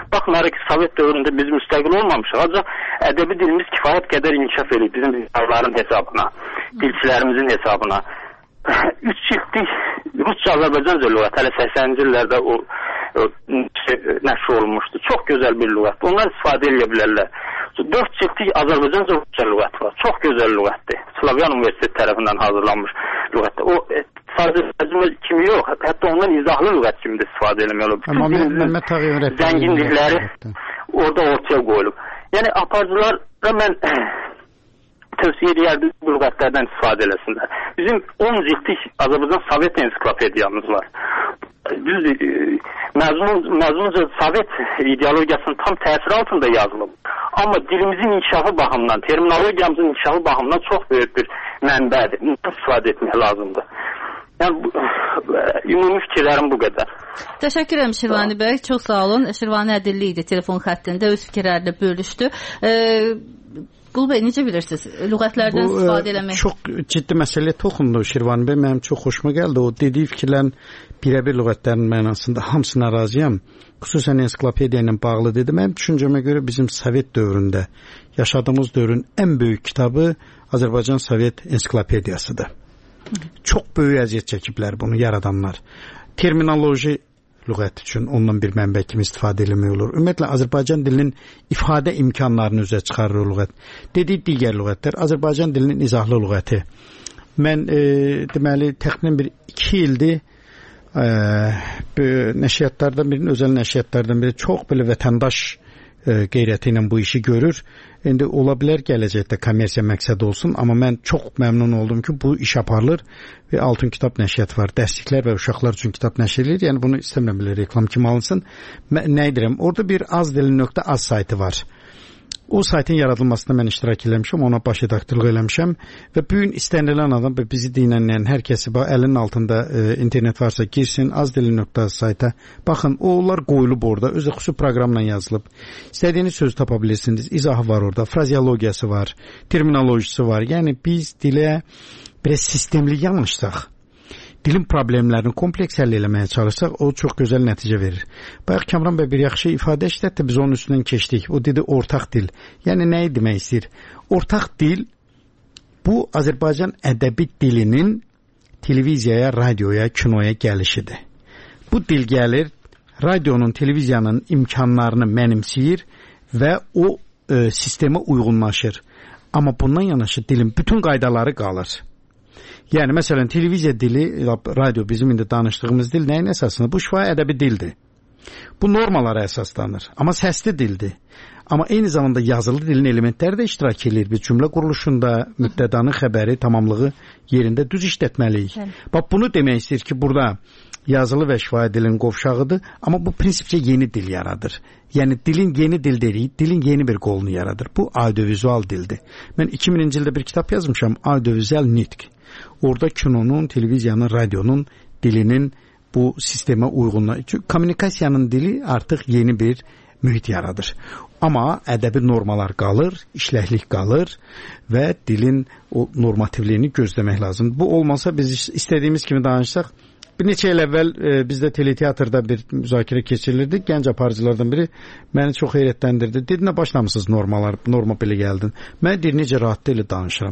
Baxmayaraq ki, Sovet dövründə biz müstəqil olmamışıq, ancaq ədəbi dilimiz kifayət qədər inkişaf edib bizim dillərin hesabına, dilçilərimizin hesabına. Üç ciltlik Rusça Azərbaycanca lüğət hələ səksəninci illərdə o, o nəşr olunmuşdu. Çox gözəl bir lüğətdir. Onlar istifadə edə bilərlər. Dörd ciltlik Azərbaycanca Rusça lüğət var. Çox gözəl lüğətdir. Slavyan Universiteti tərəfindən hazırlanmış lüğətdir. O sadəcə tərcümə kimi yox, hətta ondan izahlı lüğət kimi də istifadə eləmək olur. Bütün zənginlikləri orada ortaya qoyulub. Yəni aparıcılara mən tövsiyə edərdim bu lüğətlərdən istifadə eləsinlər. Bizim on ciltlik Azərbaycan Sovet ensiklopediyamız var. Düzdür, məzmunca Sovet ideologiyasının tam təsiri altında yazılıb. Amma dilimizin inkişafı baxımından, terminologiyamızın inkişafı baxımından çox böyük bir mənbədir. Bundan istifadə etmək lazımdır. Yəni, ümumi fikirlərim bu qədər. Təşəkkür edirəm Şirvani bəy, çox sağ olun. Şirvani Ədilli idi telefon xəttində, öz fikirlərini bölüşdü. Qul bəy, necə bilirsiniz? Lüğətlərdən bu, istifadə eləmək? Çox ciddi məsələyə toxundu Şirvani bəy, mənim çox xoşuma gəldi. O dediyi fikirlərin birəbir lüğətlərin mənasında hamısına razıyam. Xüsusən ensiklopediya ilə bağlı dedi. Mənim düşüncəmə görə bizim Sovet dövründə yaşadığımız dövrün ən böyük kitabı Azərbaycan Sovet ensiklopediyasıdır. Çox böyük əziyyət çəkiblər bunu yaradanlar. Terminoloji lüğət üçün ondan bir mənbə kimi istifadə eləmək olur. Ümumiyyətlə Azərbaycan dilinin ifadə imkanlarını üzə çıxarır lüğət. Dediyi digər lüğətlər Azərbaycan dilinin izahlı lüğəti. Mən e, deməli təxminən bir iki ildir e, nəşriyyatlardan birinin, özəl nəşriyyatlardan biri çox belə vətəndaş e, qeyrəti ilə bu işi görür. İndi ola bilər gələcəkdə kommersiya məqsədi olsun, amma mən çox məmnun oldum ki, bu iş aparılır və Altın Kitab nəşriyyatı var. Dərsliklər və uşaqlar üçün kitab nəşr edilir. Yəni bunu istəmirəm belə reklam kimi alınsın. Nə edirəm? Orada bir azdilin.az saytı var. O saytın yaradılmasında mən iştirak eləmişəm, ona baş redaktorluq eləmişəm və bu gün istənilən adam və bizi dinləyən hər kəsi əlinin altında e, internet varsa girsin, azdilin.az sayta. Baxın, onlar qoyulub orada, özü xüsusi proqramla yazılıb. İstədiyiniz sözü tapa bilirsiniz. İzahı var orada, frazeologiyası var, terminolojisi var. Yəni biz dilə biraz sistemli yanaşsaq, dilin problemlərini kompleks həll eləməyə çalışsaq, o çox gözəl nəticə verir. Bayaq Kamran bəy bir yaxşı ifadə işlətdi, biz onun üstündən keçdik. O dedi ortaq dil. Yəni nəyi demək istəyir? Ortaq dil bu Azərbaycan ədəbi dilinin televiziyaya, radioya, kinoya gəlişidir. Bu dil gəlir, radionun, televiziyanın imkanlarını mənimsəyir və o e, sistemə uyğunlaşır. Amma bundan yanaşı dilin bütün qaydaları qalır. Yəni, məsələn, televiziya dili, radio bizim indi danışdığımız dil nəyin əsasında? Bu şifahi ədəbi dildir. Bu normalara əsaslanır. Amma səsli dildir. Amma eyni zamanda yazılı dilin elementləri də iştirak edir. Biz cümlə quruluşunda mübtədanın xəbəri, tamamlığı yerində düz işlətməliyik. Bax, bunu demək istəyir ki, burada yazılı və şifahi dilin qovşağıdır. Amma bu prinsipcə yeni dil yaradır. Yəni, dilin yeni dil deyirik, dilin yeni bir qolunu yaradır. Bu audiovizual dildir. Mən iki mininci ildə bir kitab yazmışam, audiovizual nitq. Orada kinonun, televiziyanın, radyonun dilinin bu sistemə uyğunluğu. Çünki kommunikasiyanın dili artıq yeni bir mühit yaradır. Amma ədəbi normalar qalır, işləklik qalır və dilin o normativliyini gözləmək lazım. Bu olmasa biz istədiyimiz kimi danışsaq, bir neçə il əvvəl e, bizdə teleteatrda bir müzakirə keçirilirdi. Gənc aparıcılardan biri məni çox heyrətləndirdi. Dedi, nə başlamışsınız normalar, norma belə gəldin. Mən deyir, necə rahat deyil danışıram.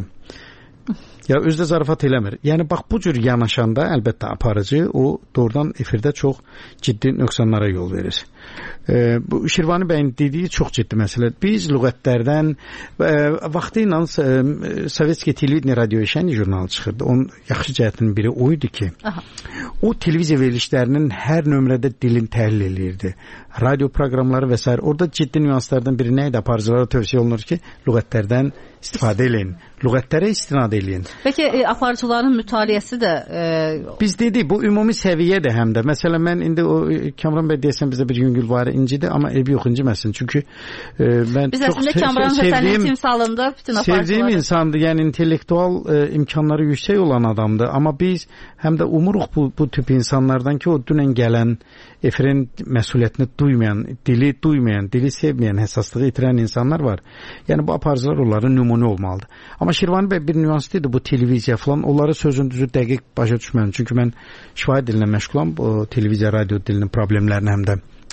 Ya özdə zarafat eləmir. Yəni bax bu cür yanaşanda əlbəttə aparıcı o doğrudan efirdə çox ciddi nöqsanlara yol verir. E, bu Şirvani bəyin dediyi çox ciddi məsələ. Biz lüğətlərdən e, vaxtı ilə e, Sovetski televiziya radio işən jurnal çıxırdı. Onun yaxşı cəhətinin biri o idi ki, aha, o televiziya verilişlərinin hər nömrədə dilin təhlil eləyirdi. Radio proqramları və s. Orada ciddi nüanslardan biri nə idi? Aparıcılara tövsiyə olunur ki, lüğətlərdən istifadə eləyin. Lüğətlərə istinad eləyin. Peki e, aparıcıların mütaliəsi də e... biz dedik, bu ümumi səviyyədir həm də. Məsələn, mən indi o Kamran bəy deyəsən bizdə bir yüngül var incidir, amma evi yox inciməsin. Çünki e, mən biz çox əslində Kamran Həsənin timsalında bütün aparıcıları sevdiyim insandır. Yəni intellektual e, imkanları yüksək olan adamdır. Amma biz həm də umuruq bu, bu tip insanlardan ki, o dünən gələn efirin məsuliyyətini duymayan, dili duymayan, dili sevməyən, həssaslığı itirən insanlar var. Yəni bu aparıcılar onların nümunə olmalıdır. Amma Şirvani bəy bir nüans dedi, bu televiziya falan, onları sözün düzü dəqiq başa düşmədim. Çünki mən şifahi dilinə məşğulam, o televiziya, radio dilinin problemlərini həm də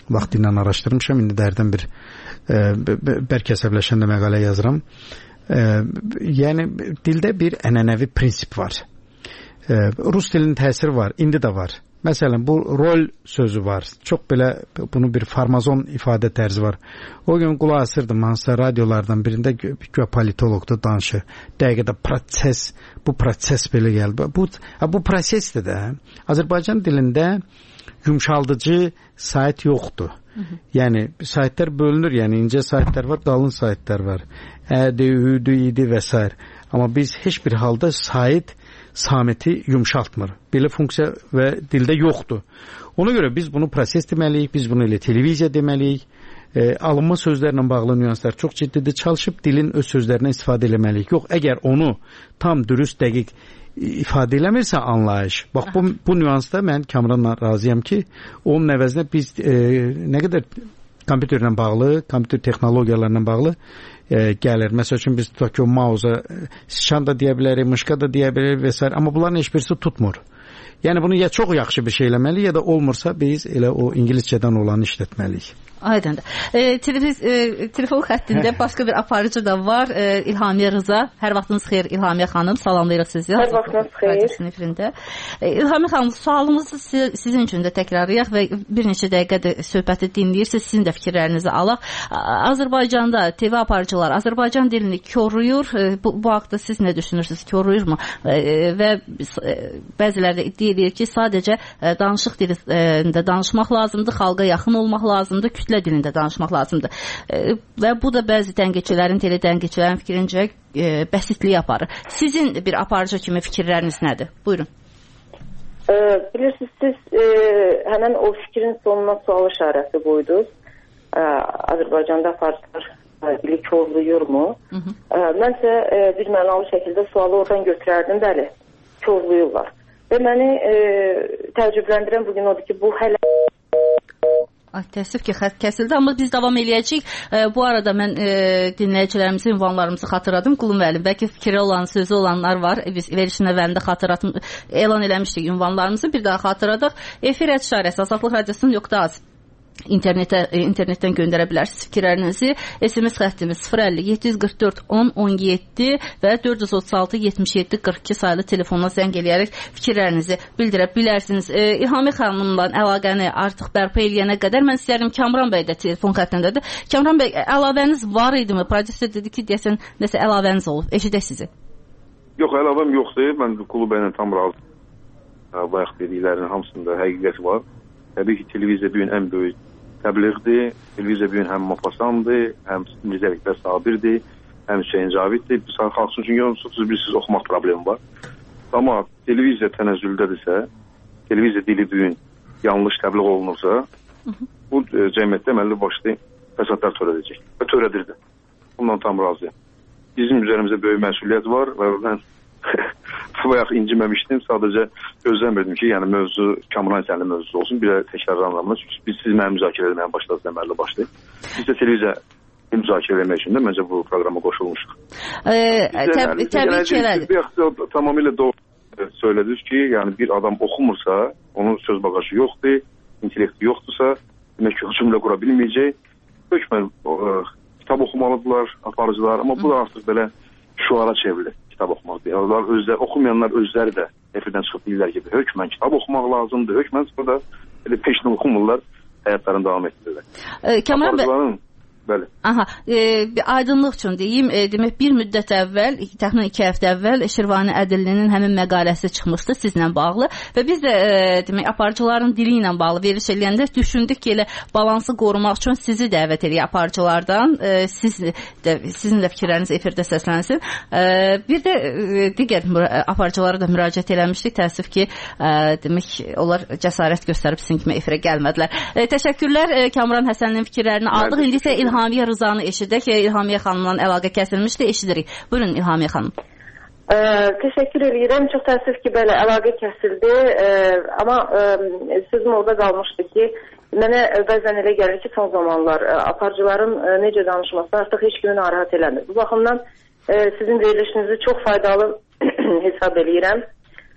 vaxtı ilə araşdırmışam. İndi dərdən bir e, bərk əsəbləşəndə məqalə yazıram. E, yəni dildə bir ənənəvi prinsip var. E, Rus dilinin təsiri var, indi də var. Məsələn, bu rol sözü var. Çox belə bunu bir farmazon ifadə tərzi var. O gün qulaq asırdım hansısa radiolardan birində güya politoloqda danışır. Dəqiqədə proses, bu proses belə gəldi. Bu bu prosesdir də. Azərbaycan dilində yumşaldıcı sayt yoxdur. Hı -hı. Yəni saytlar bölünür, yəni incə saytlar var, qalın saytlar var. Ədi, üdü, idi və s. Amma biz heç bir halda sayt samiti yumşaltmır. Belə funksiya və dildə yoxdur. Ona görə biz bunu proses deməliyik, biz bunu elə televiziya deməliyik. E, alınma sözlərlə bağlı nüanslar çox ciddidir. Çalışıb dilin öz sözlərindən istifadə eləməliyik. Yox, əgər onu tam dürüst, dəqiq ifadə eləmirsə anlayış. Bax bu, bu nüansda mən Kamranla razıyam ki, onun əvəzinə biz e, nə qədər kompüterlə bağlı, kompüter texnologiyalarla bağlı e, gəlir. Məsəl üçün biz tutaq ki, o mausa sıçan da deyə bilərik, mışqa da deyə bilərik və s. Amma bunların heç birisi tutmur. Yəni bunu ya çox yaxşı bir şey eləməli, ya da olmursa biz elə o ingiliscədən olanı işlətməliyik. Aydındır. E, televiz, e, telefon xəttində başqa bir aparıcı da var. E, İlhamiyə Rıza. Hər vaxtınız xeyir İlhamiyə xanım. Salamlayırıq sizi. Hər vaxtınız xeyir. E, İlhamiyə xanım, sualımızı sizin üçün də təkrarlayaq və bir neçə dəqiqədə söhbəti dinləyirsiniz. Sizin də fikirlərinizi alaq. Azərbaycanda T V aparıcılar Azərbaycan dilini koruyur. E, bu, bu haqda siz nə düşünürsünüz? Koruyur mu? E, və e, bəziləri də iddia edir ki, sadəcə e, danışıq dilində danışmaq lazımdır, xalqa yaxın olmaq lazımdır, kütlə dilində danışmaq lazımdır. E, və bu da bəzi dəngəçilərin, tele dəngəçilərin fikrincə e, bəsitliyi aparır. Sizin bir aparıcı kimi fikirləriniz nədir? Buyurun. E, bilirsiniz, siz e, həmən o fikrin sonuna sual işarəsi qoydunuz. E, Azərbaycanda aparıcılar dili korluyurmu? Hı -hı. E, mənsə e, bir mənalı şəkildə sualı oradan götürərdim, bəli, korluyurlar. Və məni e, təəccübləndirən bugün odur ki, bu hələ Ay, təəssüf ki, xətt kəsildi, amma biz davam eləyəcəyik. E, bu arada mən e, dinləyicilərimizin ünvanlarımızı xatırladım. Qulum Vəli, bəlkə fikri olan, sözü olanlar var. E, biz verişin əvvəlində xatırlatım, elan eləmişdik ünvanlarımızı. Bir daha xatırladıq. Efir işarəsi Azadlıq Radiosunun yoxda internetə, internetdən göndərə bilərsiniz fikirlərinizi. S M S xəttimiz sıfır əlli yeddi yüz qırx dörd on on yeddi və dörd yüz otuz altı yetmiş yeddi qırx iki sayılı telefonla zəng eləyərək fikirlərinizi bildirə bilərsiniz. E, İlhami xanımla əlaqəni artıq bərpa eləyənə qədər mən istəyirəm, Kamran bəy də telefon xəttindədir. Kamran bəy, əlavəniz var idi mi? Prodüser dedi ki, deyəsən nəsə əlavəniz olub. Eşidək sizi. Yox, əlavəm yoxdur. Mən Qulu bəylə tam razıyam. Bayaq dediklərinin hamısında həqiqət var. Təbii ki, televiziya bugün ən böyük təbliğdir. Televiziya bugün həm Mopasandır, həm Mirzə Ələkbər Sabirdir, həm Hüseyin Caviddir. Xalq üçün görürsünüz, bilirsiniz, oxumaq problemi var. Amma televiziya tənəzzüldədirsə, televiziya dili bugün yanlış təbliğ olunursa, hı -hı. bu e, cəmiyyətdə əməlli başlı fəsadlar törədəcək və törədirdi. Bundan tam razıyam. Bizim üzərimizdə böyük məsuliyyət var və mən bayaq inciməmişdim. Sadəcə gözləmirdim ki, yəni mövzu Kamran Əsərli mövzusu olsun. Bir də təkrarlanmaz. Biz siz mənim müzakirə etməyə başladınız, əməlli başlayıb. Biz də televiziya müzakirə etmək üçün də məncə bu proqrama qoşulmuşuq. Təbii ki, elədir. Tamamilə doğru söylədiniz ki, yəni bir adam oxumursa, onun söz bagajı yoxdur, intellekti yoxdursa, demək ki, cümlə qura bilməyəcək. Hökmən kitab oxumalıdırlar aparıcılar, amma bu da artıq belə şuara çevrilir. Kitab oxumaq deyil. Onlar özləri, oxumayanlar özləri də efirdən çıxıb deyirlər ki, hökmən kitab oxumaq lazımdır. Hökmən sonra elə peşini oxumurlar, həyatlarını davam etdirirlər. E, Kamran bəy, Bəli. Aha, e, bir aydınlıq üçün deyim, e, demək bir müddət əvvəl, təxminən iki həftə əvvəl Şirvani Ədillinin həmin məqaləsi çıxmışdı sizlə bağlı və biz də e, demək aparıcıların dili ilə bağlı veriş eləyəndə düşündük ki, elə balansı qorumaq üçün sizi dəvət eləyək aparıcılardan, e, siz də, sizin də fikirləriniz efirdə səslənsin. E, bir də e, digər aparıcılara da müraciət eləmişdik, təəssüf ki, e, demək onlar cəsarət göstərib sizin kimi efirə gəlmədilər. E, təşəkkürlər e, Kamran Həsəninin fikirlərini aldıq. İndi isə İlhamiyə Rızanı eşidək. İlhamiyə xanımla əlaqə kəsilmişdi, eşidirik. Buyurun İlhamiyə xanım. Ə, təşəkkür edirəm. Çox təəssüf ki, belə əlaqə kəsildi. Ə, amma ə, sözüm orada qalmışdı ki, mənə bəzən elə gəlir ki, son zamanlar ə, aparıcıların ə, necə danışması artıq heç kimi narahat eləmir. Bu baxımdan ə, sizin verilişinizi çox faydalı hesab edirəm.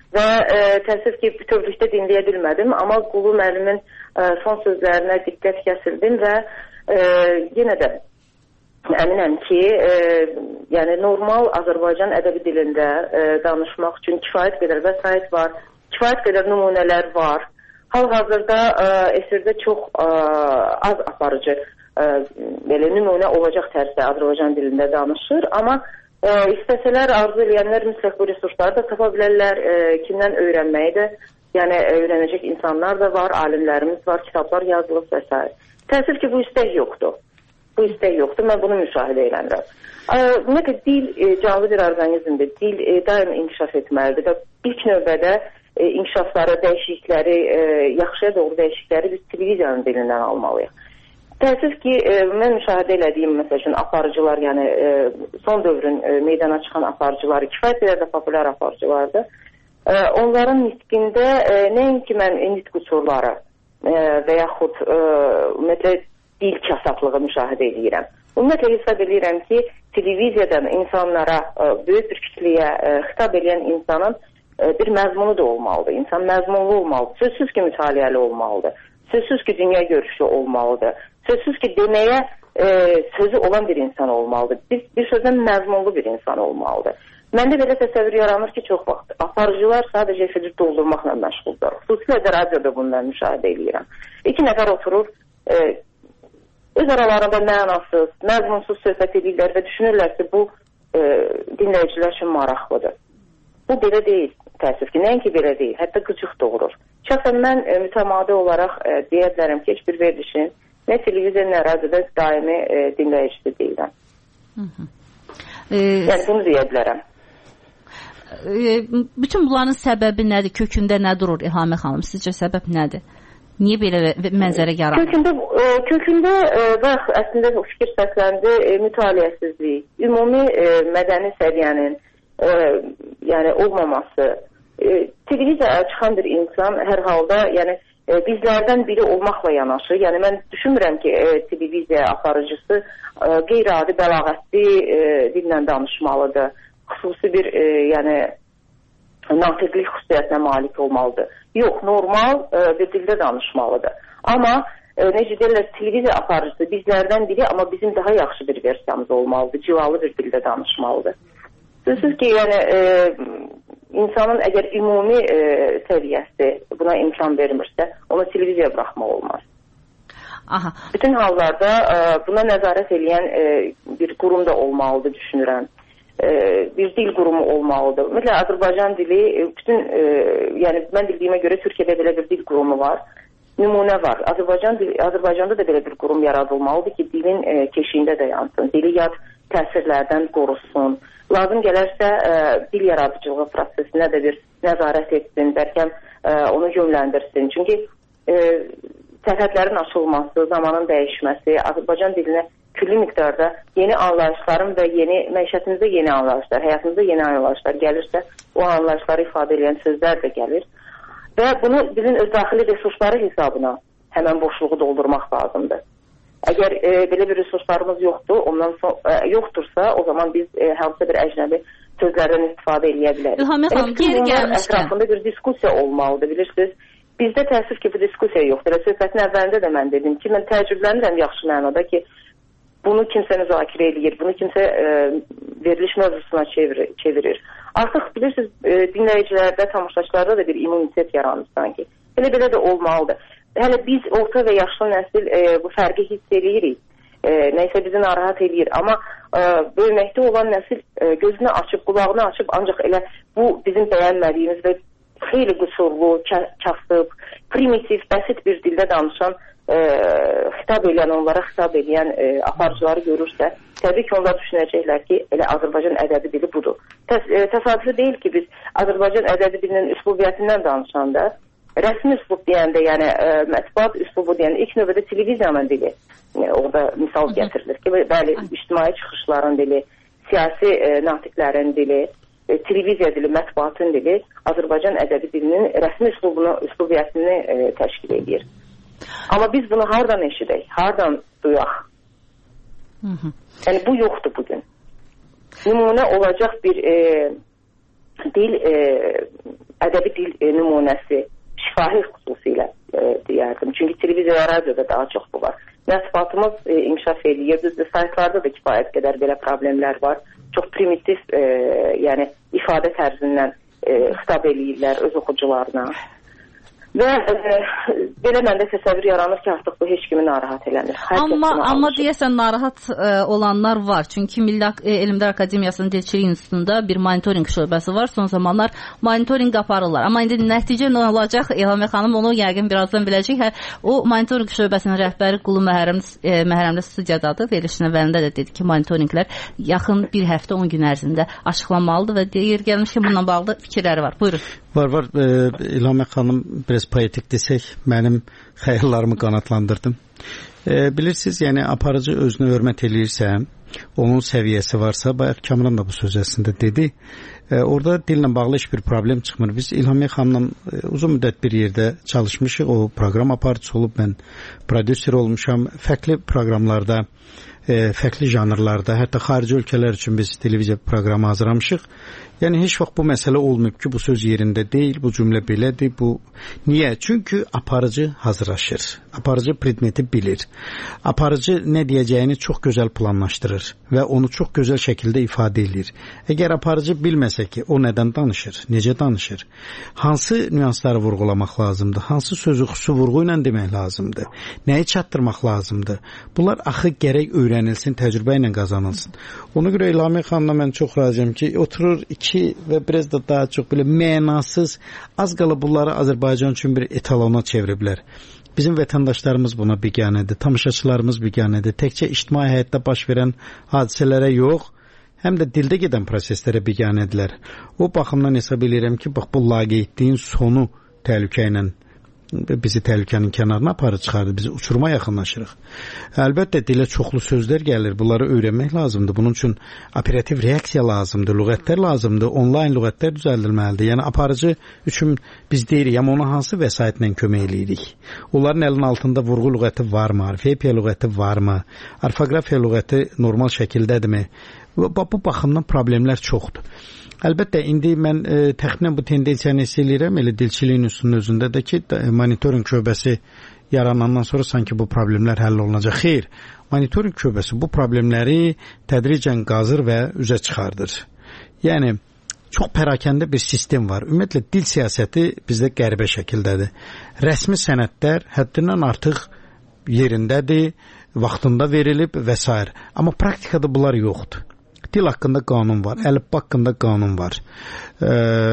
Və e, təəssüf ki, bütövlükdə dinləyə bilmədim, amma Qulu müəllimin e, son sözlərinə diqqət kəsildim və e, yenə də əminəm ki, e, yəni normal Azərbaycan ədəbi dilində e, danışmaq üçün kifayət qədər vəsait var, kifayət qədər nümunələr var. Hal-hazırda e, efirdə çox e, az aparıcı e, belə nümunə olacaq tərzdə Azərbaycan dilində danışır, amma E, istəsələr, arzu edənlər mütləq bu resursları da tapa bilərlər, e, kimdən öyrənməyi də, yəni öyrənəcək insanlar da var, alimlərimiz var, kitablar yazılıb və s. Təəssüf ki, bu istək yoxdur. Bu istək yoxdur, mən bunu müşahidə edirəm. Ümumiyyətlə, dil e, canlı bir orqanizmdir, dil e, daim inkişaf etməlidir və ilk növbədə e, inkişafları, dəyişiklikləri, e, yaxşıya doğru dəyişiklikləri biz televiziyanın dilindən almalıyıq. Təəssüf ki, e, mən müşahidə elədiyim, məsəl üçün, aparıcılar, yəni e, son dövrün e, meydana çıxan aparıcıları, kifayət qədər də populyar aparıcılardır. E, onların nitqində e, nəinki mən nitq qüsurları e, və yaxud e, ümumiyyətlə dil kasatlığı müşahidə edirəm. Ümumiyyətlə hesab edirəm ki, televiziyadan insanlara, e, böyük bir kütləyə e, xitab edən insanın e, bir məzmunu da olmalıdır. İnsan məzmunlu olmalıdır, sözsüz ki, mütaliəli olmalıdır, sözsüz ki, dünya görüşlü olmalıdır. Sözsüz ki, deməyə e, sözü olan bir insan olmalıdır. Bir, bir sözdən məzmunlu bir insan olmalıdır. Məndə belə təsəvvür yaranır ki, çox vaxt aparıcılar sadəcə efiri doldurmaqla məşğuldur. Xüsusilə də radioda bundan müşahidə edirəm. İki nəfər oturur, e, öz aralarında mənasız, məzmunsuz söhbət edirlər və düşünürlər ki, bu e, dinləyicilər üçün maraqlıdır. Bu belə deyil, təəssüf ki, nəinki belə deyil, hətta qıcıq doğurur. Şəxsən mən e, mütəmadi olaraq e, deyə bilərəm ki, heç bir verilişin nə televiziya, nə radioda daimi e, dinləyicisi deyiləm. E, yəni bunu deyə bilərəm. E, bütün bunların səbəbi nədir? Kökündə nə durur İlhamə xanım? Sizcə səbəb nədir? Niyə belə mənzərə yaranır? Kökündə, e, kökündə e, bax, əslində o fikir səsləndi, e, mütaliəsizlik, ümumi e, mədəni səviyyənin e, yəni olmaması. E, televiziyaya çıxan bir insan hər halda, yəni bizlərdən biri olmaqla yanaşı, yəni mən düşünmürəm ki, e, televiziya aparıcısı e, qeyri-adi bəlağətli e, dillə danışmalıdır, xüsusi bir e, yəni natiqlik xüsusiyyətinə malik olmalıdır. Yox, normal e, bir dildə danışmalıdır. Amma e, necə deyirlər, televiziya aparıcısı bizlərdən biri, amma bizim daha yaxşı bir versiyamız olmalıdır, civalı bir dildə danışmalıdır. Sözsüz ki, yəni e, insanın əgər ümumi e, səviyyəsi buna imkan vermirsə, onu televiziyaya buraxmaq olmaz. Aha. Bütün hallarda e, buna nəzarət edən e, bir qurum da olmalıdır, düşünürəm. E, bir dil qurumu olmalıdır. Ümumiyyətlə, Azərbaycan dili, e, bütün, e, yəni mən bildiyimə görə Türkiyədə belə bir dil qurumu var, nümunə var. Azərbaycan, Azərbaycanda da belə bir qurum yaradılmalıdır ki, dilin e, keşiyində də yansın, dili yad təsirlərdən qorusun. Lazım gələrsə ə, dil yaradıcılığı prosesinə də bir nəzarət etsin, bəlkə ə, onu yönləndirsin. Çünki ə, sərhədlərin açılması, zamanın dəyişməsi, Azərbaycan dilinə külli miqdarda yeni anlayışların və yeni məişətimizdə yeni anlayışlar, həyatımızda yeni anlayışlar gəlirsə, o anlayışları ifadə edən sözlər də gəlir. Və bunu bizim öz daxili resursları hesabına həmən boşluğu doldurmaq lazımdır. Əgər e, belə bir resurslarımız yoxdur, ondan son, e, yoxdursa, o zaman biz e, hansısa bir əcnəbi sözlərdən istifadə edə bilərik. İlhamə xanım, geri gəlmişkən. Ətrafında bir diskusiya olmalıdır, bilirsiniz. Bizdə təəssüf ki, bu diskusiya yoxdur. Söhbətin əvvəlində də mən dedim ki, mən təəccüblənirəm yaxşı mənada ki, bunu kimsə müzakirə edir, bunu kimsə e, veriliş mövzusuna çevirir. çevirir. Artıq bilirsiniz, e, dinləyicilərdə, tamaşaçılarda da bir immunitet yaranır sanki. Belə-belə də olmalıdır. Hələ biz orta və yaşlı nəsil e, bu fərqi hiss edirik. E, nəysə bizi narahat edir. Amma e, böyüməkdə olan nəsil e, gözünü açıb, qulağını açıb, ancaq elə bu bizim bəyənmədiyimiz və xeyli qüsurlu, kasıb, primitiv, bəsit bir dildə danışan, e, xitab edən, onlara xitab edən e, aparıcıları görürsə, təbii ki, onlar düşünəcəklər ki, elə Azərbaycan ədəbi dili budur. Təs e, təsadüfi deyil ki, biz Azərbaycan ədəbi dilinin üslubiyyətindən danışanda, rəsmi üslub deyəndə, yəni ə, mətbuat üslubu deyəndə ilk növbədə televiziyanın dili yəni, orada misal gətirilir ki, bəli, ictimai çıxışların dili, siyasi ə, natiqlərin dili, ə, televiziya dili, mətbuatın dili Azərbaycan ədəbi dilinin rəsmi üslubunu, üslubiyyətini ə, təşkil edir. Amma biz bunu hardan eşidək, hardan duyaq? Hı -hı. Yəni bu yoxdur bugün. Nümunə olacaq bir e, dil e, ədəbi dil e, nümunəsi şifahi xüsusilə e, deyərdim. Çünki televiziya və radioda daha çox bu var. Mətbuatımız e, inkişaf edir. Düzdür, saytlarda da kifayət qədər belə problemlər var. Çox primitiv, e, yəni ifadə tərzindən e, xitab eləyirlər öz oxucularına. Və e, belə məndə təsəvvür yaranır ki, artıq bu heç kimi narahat eləmir. Hər amma amma deyəsən narahat e, olanlar var. Çünki Milli e, Elmlər Akademiyasının Dilçilik İnstitutunda bir monitorinq şöbəsi var. Son zamanlar monitorinq aparırlar. Amma indi nəticə nə olacaq? Elhamə xanım onu yəqin birazdan biləcək. Hə, o monitorinq şöbəsinin rəhbəri Qulu Məhərrəm e, Məhərrəmli studiyadadır. Verilişin əvvəlində də dedi ki, monitorinqlər yaxın bir həftə on gün ərzində açıqlanmalıdır və deyir gəlmiş ki, bununla bağlı fikirləri var. Buyurun. Var var. E, İlhamə xanım biraz poetik desək, mənim xəyallarımı qanatlandırdım. E, bilirsiniz, yəni aparıcı özünü hörmət eləyirsə, onun səviyyəsi varsa, bayaq Kamran da bu söz əslində dedi, e, orada dillə bağlı heç bir problem çıxmır. Biz İlhamiyə xanımla e, uzun müddət bir yerdə çalışmışıq, o proqram aparıcısı olub, mən prodüser olmuşam, fərqli proqramlarda, e, fərqli janrlarda, hətta xarici ölkələr üçün biz televiziya proqramı hazırlamışıq. Yəni heç vaxt bu məsələ olmayıb ki, bu söz yerində deyil, bu cümlə belədir, bu niyə? Çünki aparıcı hazırlaşır. Aparıcı predmeti bilir. Aparıcı nə deyəcəyini çox gözəl planlaşdırır və onu çox gözəl şəkildə ifadə edir. Əgər aparıcı bilməsə ki, o nədən danışır, necə danışır, hansı nüansları vurğulamaq lazımdır, hansı sözü xüsusi vurğu ilə demək lazımdır, nəyi çatdırmaq lazımdır, bunlar axı gərək öyrənilsin, təcrübə ilə qazanılsın. Ona görə İlhamiyə xanımla mən çox razıyam ki, oturur iki və biraz da daha çox belə mənasız, az qala bunları Azərbaycan üçün bir etalona çeviriblər. Bizim vətəndaşlarımız buna biganədir, tamaşaçılarımız biganədir. Təkcə ictimai həyatda baş verən hadisələrə yox, həm də dildə gedən proseslərə biganədirlər. O baxımdan hesab edirəm ki, bax bu laqeydliyin sonu təhlükə ilə bizi təhlükənin kənarına aparır çıxardı, bizi uçuruma yaxınlaşırıq. Əlbəttə dilə çoxlu sözlər gəlir, bunları öyrənmək lazımdır. Bunun üçün operativ reaksiya lazımdır, lüğətlər lazımdır, onlayn lüğətlər düzəldilməlidir. Yəni aparıcı üçün biz deyirik, amma ona hansı vəsaitlə kömək eləyirik? Onların əlinin altında vurğu lüğəti varmı, orfoepiya lüğəti varmı, orfoqrafiya lüğəti normal şəkildədirmi? Bu, bu baxımdan problemlər çoxdur. Əlbəttə, indi mən e, təxminən bu tendensiyanı hiss edirəm, elə dilçiliyin üstünün özündə də ki, monitorinq şöbəsi yaranandan sonra sanki bu problemlər həll olunacaq. Xeyr, monitorinq şöbəsi bu problemləri tədricən qazır və üzə çıxardır. Yəni, çox pərakəndə bir sistem var. Ümumiyyətlə, dil siyasəti bizdə qəribə şəkildədir. Rəsmi sənədlər həddindən artıq yerindədir, vaxtında verilib və s. Amma praktikada bunlar yoxdur. Dil haqqında qanun var, əlifba haqqında qanun var. E,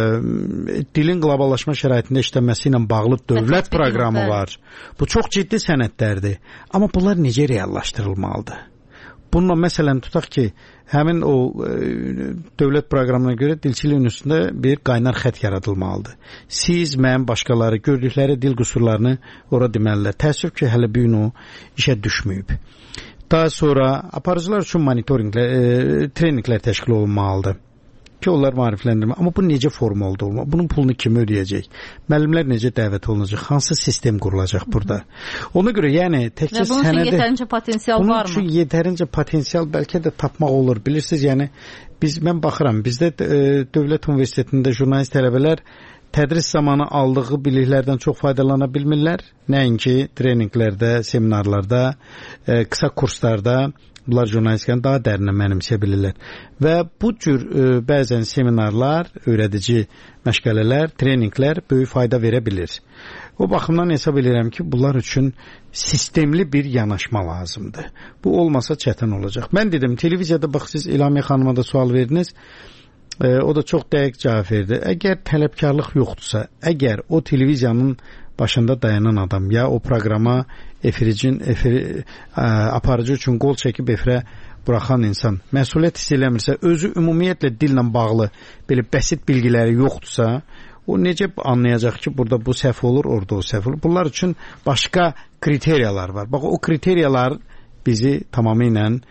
dilin qloballaşma şəraitində işləməsi ilə bağlı dövlət proqramı var. Bu çox ciddi sənədlərdir. Amma bunlar necə reallaşdırılmalıdır? Bununla məsələn tutaq ki, həmin o e, dövlət proqramına görə dilçiliyin üstündə bir qaynar xət yaradılmalıdır. Siz, mən, başqaları gördükləri dil qüsurlarını ora deməlilər. Təəssüf ki, hələ bu gün o işə düşməyib. Daha sonra aparıcılar üçün monitorinqlər, e, treninqlər təşkil olunmalıdır ki, onlar maarifləndirmə. Amma bu necə forma oldu olmalı? Bunun pulunu kim ödəyəcək? Müəllimlər necə dəvət olunacaq? Hansı sistem qurulacaq burada? Ona görə yəni təkcə sənədə... Və bunun üçün yetərincə potensial bunun var mı? Bunun üçün yetərincə potensial bəlkə də tapmaq olur. Bilirsiniz, yəni biz, mən baxıram, bizdə e, Dövlət Universitetində jurnalist tələbələr tədris zamanı aldığı biliklərdən çox faydalana bilmirlər. Nəinki treninqlərdə, seminarlarda, e, qısa kurslarda bunlar jurnalistikanı daha dərinə mənimsəyə bilirlər. Və bu cür e, bəzən seminarlar, öyrədici məşğələlər, treninqlər böyük fayda verə bilir. O baxımdan hesab edirəm ki, bunlar üçün sistemli bir yanaşma lazımdır. Bu olmasa çətin olacaq. Mən dedim, televiziyada bax, siz İlhamiyə xanıma da sual verdiniz. E, o da çox dəqiq cavab verdi. Əgər tələbkarlıq yoxdursa, əgər o televiziyanın başında dayanan adam ya o proqrama efiricin, efiri, ə, aparıcı üçün qol çəkib efirə buraxan insan məsuliyyət hiss eləmirsə, özü ümumiyyətlə dillə bağlı belə bəsit bilgiləri yoxdursa, o necə anlayacaq ki, burada bu səhv olur, orada o səhv olur? Bunlar üçün başqa kriteriyalar var. Bax, o kriteriyalar bizi tamamilə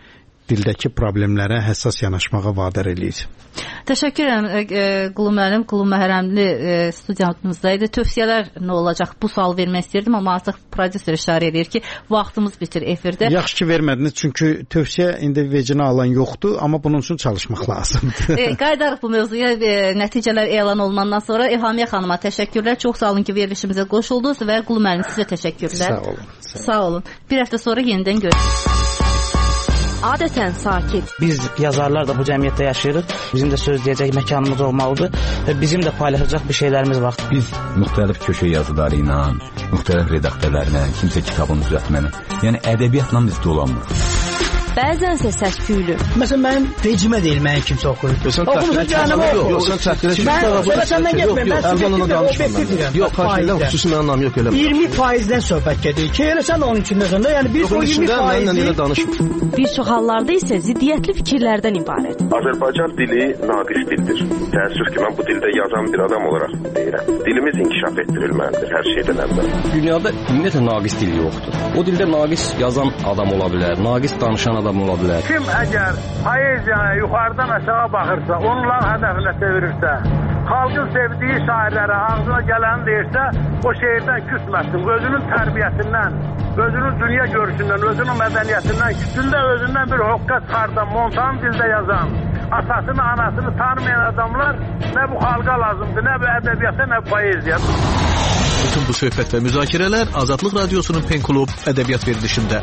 dildəki problemlərə həssas yanaşmağa vadar eləyir. Təşəkkür edirəm Qulu müəllim, Qulu Məhrəmli studiyamızdaydı. Tövsiyələr nə olacaq? Bu sual vermək istəyirdim, amma artıq prodüser işarə edir ki, vaxtımız bitir efirdə. Yaxşı ki vermədiniz, çünki tövsiyə indi vecinə alan yoxdur, amma bunun üçün çalışmaq lazımdır. e, qayıdarıq bu mövzuya, e, nəticələr elan olunandan sonra. İlhamiyə xanıma təşəkkürlər. Çox sağ olun ki, verilişimizə qoşuldunuz və Qulu müəllim sizə təşəkkürlər. Sağ olun. Sağ olun. Sağ olun. Bir həftə sonra yenidən görüşürük. Adətən sakit. Biz yazarlar da bu cəmiyyətdə yaşayırıq. Bizim də söz deyəcək məkanımız olmalıdır və bizim də paylaşacaq bir şeylərimiz var. Biz müxtəlif köşə yazıları ilə, müxtəlif redaktörlərlə, kimsə kitabını düzəltməni, yəni ədəbiyyatla biz dolanmırıq. Bəzənsə səs-küylü. Məsələn, mənim vecimə deyil, mənim kimsə oxuyur. Oxumusun cəhənnəmə oxuyur. Yox, sən çəkdirə çıxma. Mən səndən getmirəm, mən Əvvələn danışmıram. Yox, xahiş xüsusi mənim anlam yox eləmə. iyirmi faizdən söhbət gedir ki, elə sən onun içindəsən də, yəni biz o iyirmi faizi bir çox hallarda isə ziddiyyətli fikirlərdən ibarət. Azərbaycan dili naqis dildir. Təəssüf ki, mən bu dildə yazan bir adam olaraq deyirəm. Dilimiz inkişaf etdirilməlidir hər şeydən əvvəl. Dünyada ümumiyyətlə naqis dil yoxdur. O dildə naqis yazan adam ola bilər, naqis danışan adam ola bilər. Kim əgər poeziyaya yuxarıdan aşağı baxırsa, onlar hədəfinə çevirirsə, xalqın sevdiyi şairlərə ağzına gələni deyirsə, o şeirdən küsməsin. Özünün tərbiyəsindən, özünün dünya görüşündən, özünün mədəniyyətindən, küsündə özündən bir hoqqa çıxardan, montan dildə yazan, atasını, anasını tanımayan adamlar nə bu xalqa lazımdır, nə bu ədəbiyyata, nə bu poeziya. Bütün bu söhbət və müzakirələr Azadlıq Radiosunun Pen Klub ədəbiyyat verilişində.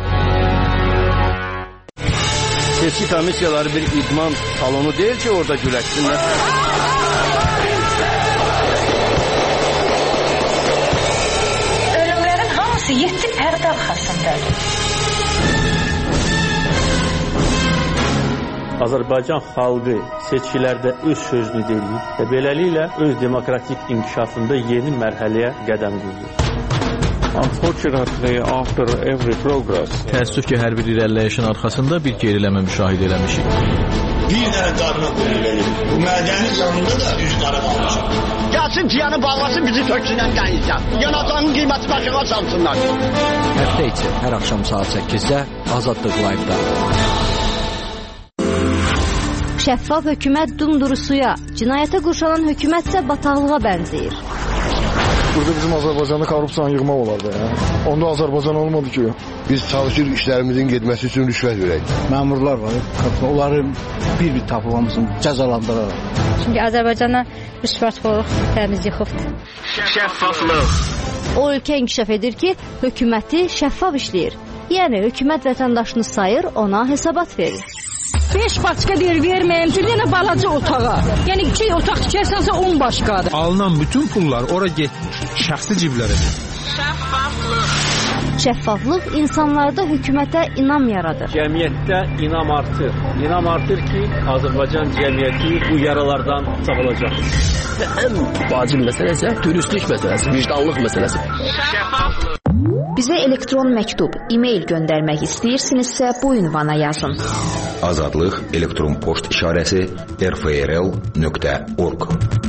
Seçki komissiyaları bir idman salonu deyil ki, orada güləşsinlər. Ölümlərin hamısı yeddi pərdə arxasındadır. Azərbaycan xalqı seçkilərdə öz sözünü deyir və beləliklə öz demokratik inkişafında yeni mərhələyə qədəm qoyur. Unfortunately, after every progress, təəssüf ki, hər bir irəliləyişin arxasında bir geriləmə müşahidə eləmişik. Bir dənə qarına qoyun verir. Bu mədəni canında da üç qara qalmışam. Gəlsin tiyanı bağlasın, bizi töksünən qəyizdən. Yanacağının qiyməti başına çalsınlar. Həftə içi hər axşam saat səkkizdə Azadlıq Live-da. Şəffaf hökumət dumdurusuya, cinayətə qurşanan hökumət isə bataqlığa bənzəyir. Burada bizim Azərbaycanda korrupsiyanı yığmaq olardı. Ya. Onda Azərbaycan olmadı ki. Biz çalışırıq işlərimizin getməsi üçün rüşvət verək. Məmurlar var, onları bir-bir tapılmasın, cəzalandıraraq. Çünki Azərbaycana rüşvətxorluq təmiz yıxıbdır. Şəffaflıq. O ölkə inkişaf edir ki, hökuməti şəffaf işləyir. Yəni hökumət vətəndaşını sayır, ona hesabat verir. beş başqa deyir verməyim, bir dənə balaca otağa. Yəni iki otaq tikərsənsə on başqadır. Alınan bütün pullar ora getmiş, şəxsi ciblərə. Şəffaflıq. Şəffaflıq insanlarda hökumətə inam yaradır. Cəmiyyətdə inam artır. İnam artır ki, Azərbaycan cəmiyyəti bu yaralardan sağalacaq. Və ən vacib məsələ isə dürüstlük məsələsi, vicdanlıq məsələsi. Şəffaflıq. Bizə elektron məktub, e-mail göndərmək istəyirsinizsə bu ünvana yazın. Azadlıq elektron poçt işarəsi r f r l nöqtə org.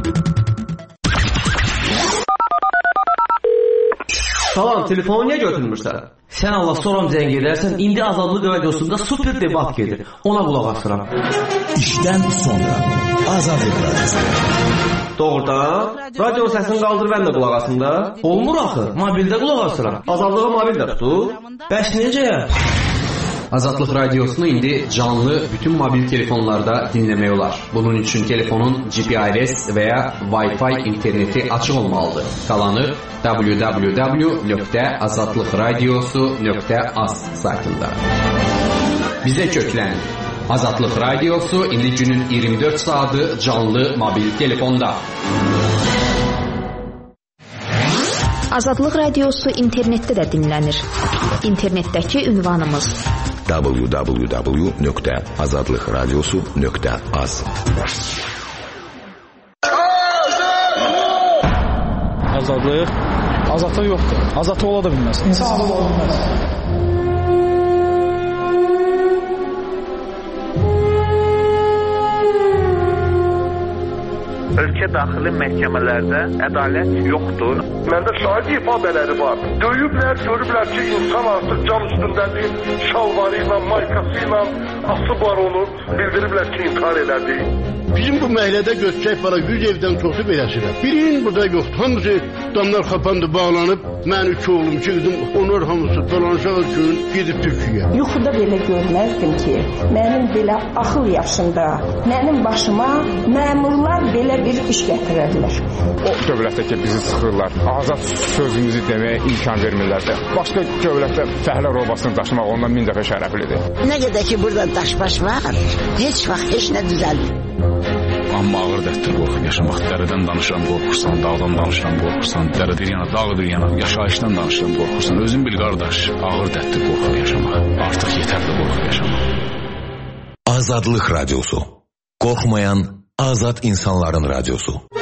Salam, telefonu niyə götürmürsən? Sən Allah soram zəng edərsən, indi Azadlıq Radiosunda super debat gedir. Ona qulaq asıram. İşdən sonra Azadlıq Radiosu. Doğrudan? Radio səsini qaldır, mən də qulaq asım da. Olmur axı, mobildə qulaq asıram. Azadlığı mobildə tutur. Bəs necə? Azadlıq Radiosunu indi canlı bütün mobil telefonlarda dinləmək olar. Bunun üçün telefonun G P R S və ya Wi-Fi interneti açıq olmalıdır. Qalanı w w w nöqtə azadlıq radiosu nöqtə az saytında. Bizə köklən. Azadlıq Radiosu indi günün iyirmi dörd saatı canlı mobil telefonda. Azadlıq Radiosu internetdə də dinlənir. İnternetdəki ünvanımız w w w nöqtə azadlıq radiosu nöqtə az. Azadlıq? Azadlıq yoxdur. Azadlıq ola da bilməz. İnsan azad ola bilməz. ölkə daxili məhkəmələrdə ədalət yoxdur. Məndə şahid ifadələri var. Döyüblər, görüblər ki, insan artıq can üstündədir, şalvarı ilə, maykası ilə asıblar onu, bildiriblər ki, intihar elədi. Bizim bu məhəllədə göstərək var, yüz evdən çoxu beləsirəm. Birinin burada yoxdur. Hamısı damlar kapandı, bağlanıb. Mən üç oğlum, iki qızım, onlar hamısı dolanacaq gün gedib Türkiyə. Yuxuda belə görməzdim ki, mənim belə axıl yaşında, mənim başıma məmurlar belə bir iş gətirərlər. O dövlətdə ki, bizi sıxırlar, azad sözümüzü deməyə imkan vermirlər də. Başqa dövlətdə fəhlə robasını daşımaq ondan min dəfə şərəflidir. Nə qədər ki, burada daşbaş var, heç vaxt heç nə düzəlmir. Amma ağır dətdir qorxub yaşamaq. Dərədən danışıram, qorxursan, dağdan danışıram, qorxursan, dərə bir yana, dağ bir yana, yaşayışdan danışıram, qorxursan. Özün bil qardaş, ağır dətdir qorxub yaşamaq. Artıq yetərli qorxub yaşamaq. Azadlıq Radyosu. Qorxmayan azad insanların radyosu.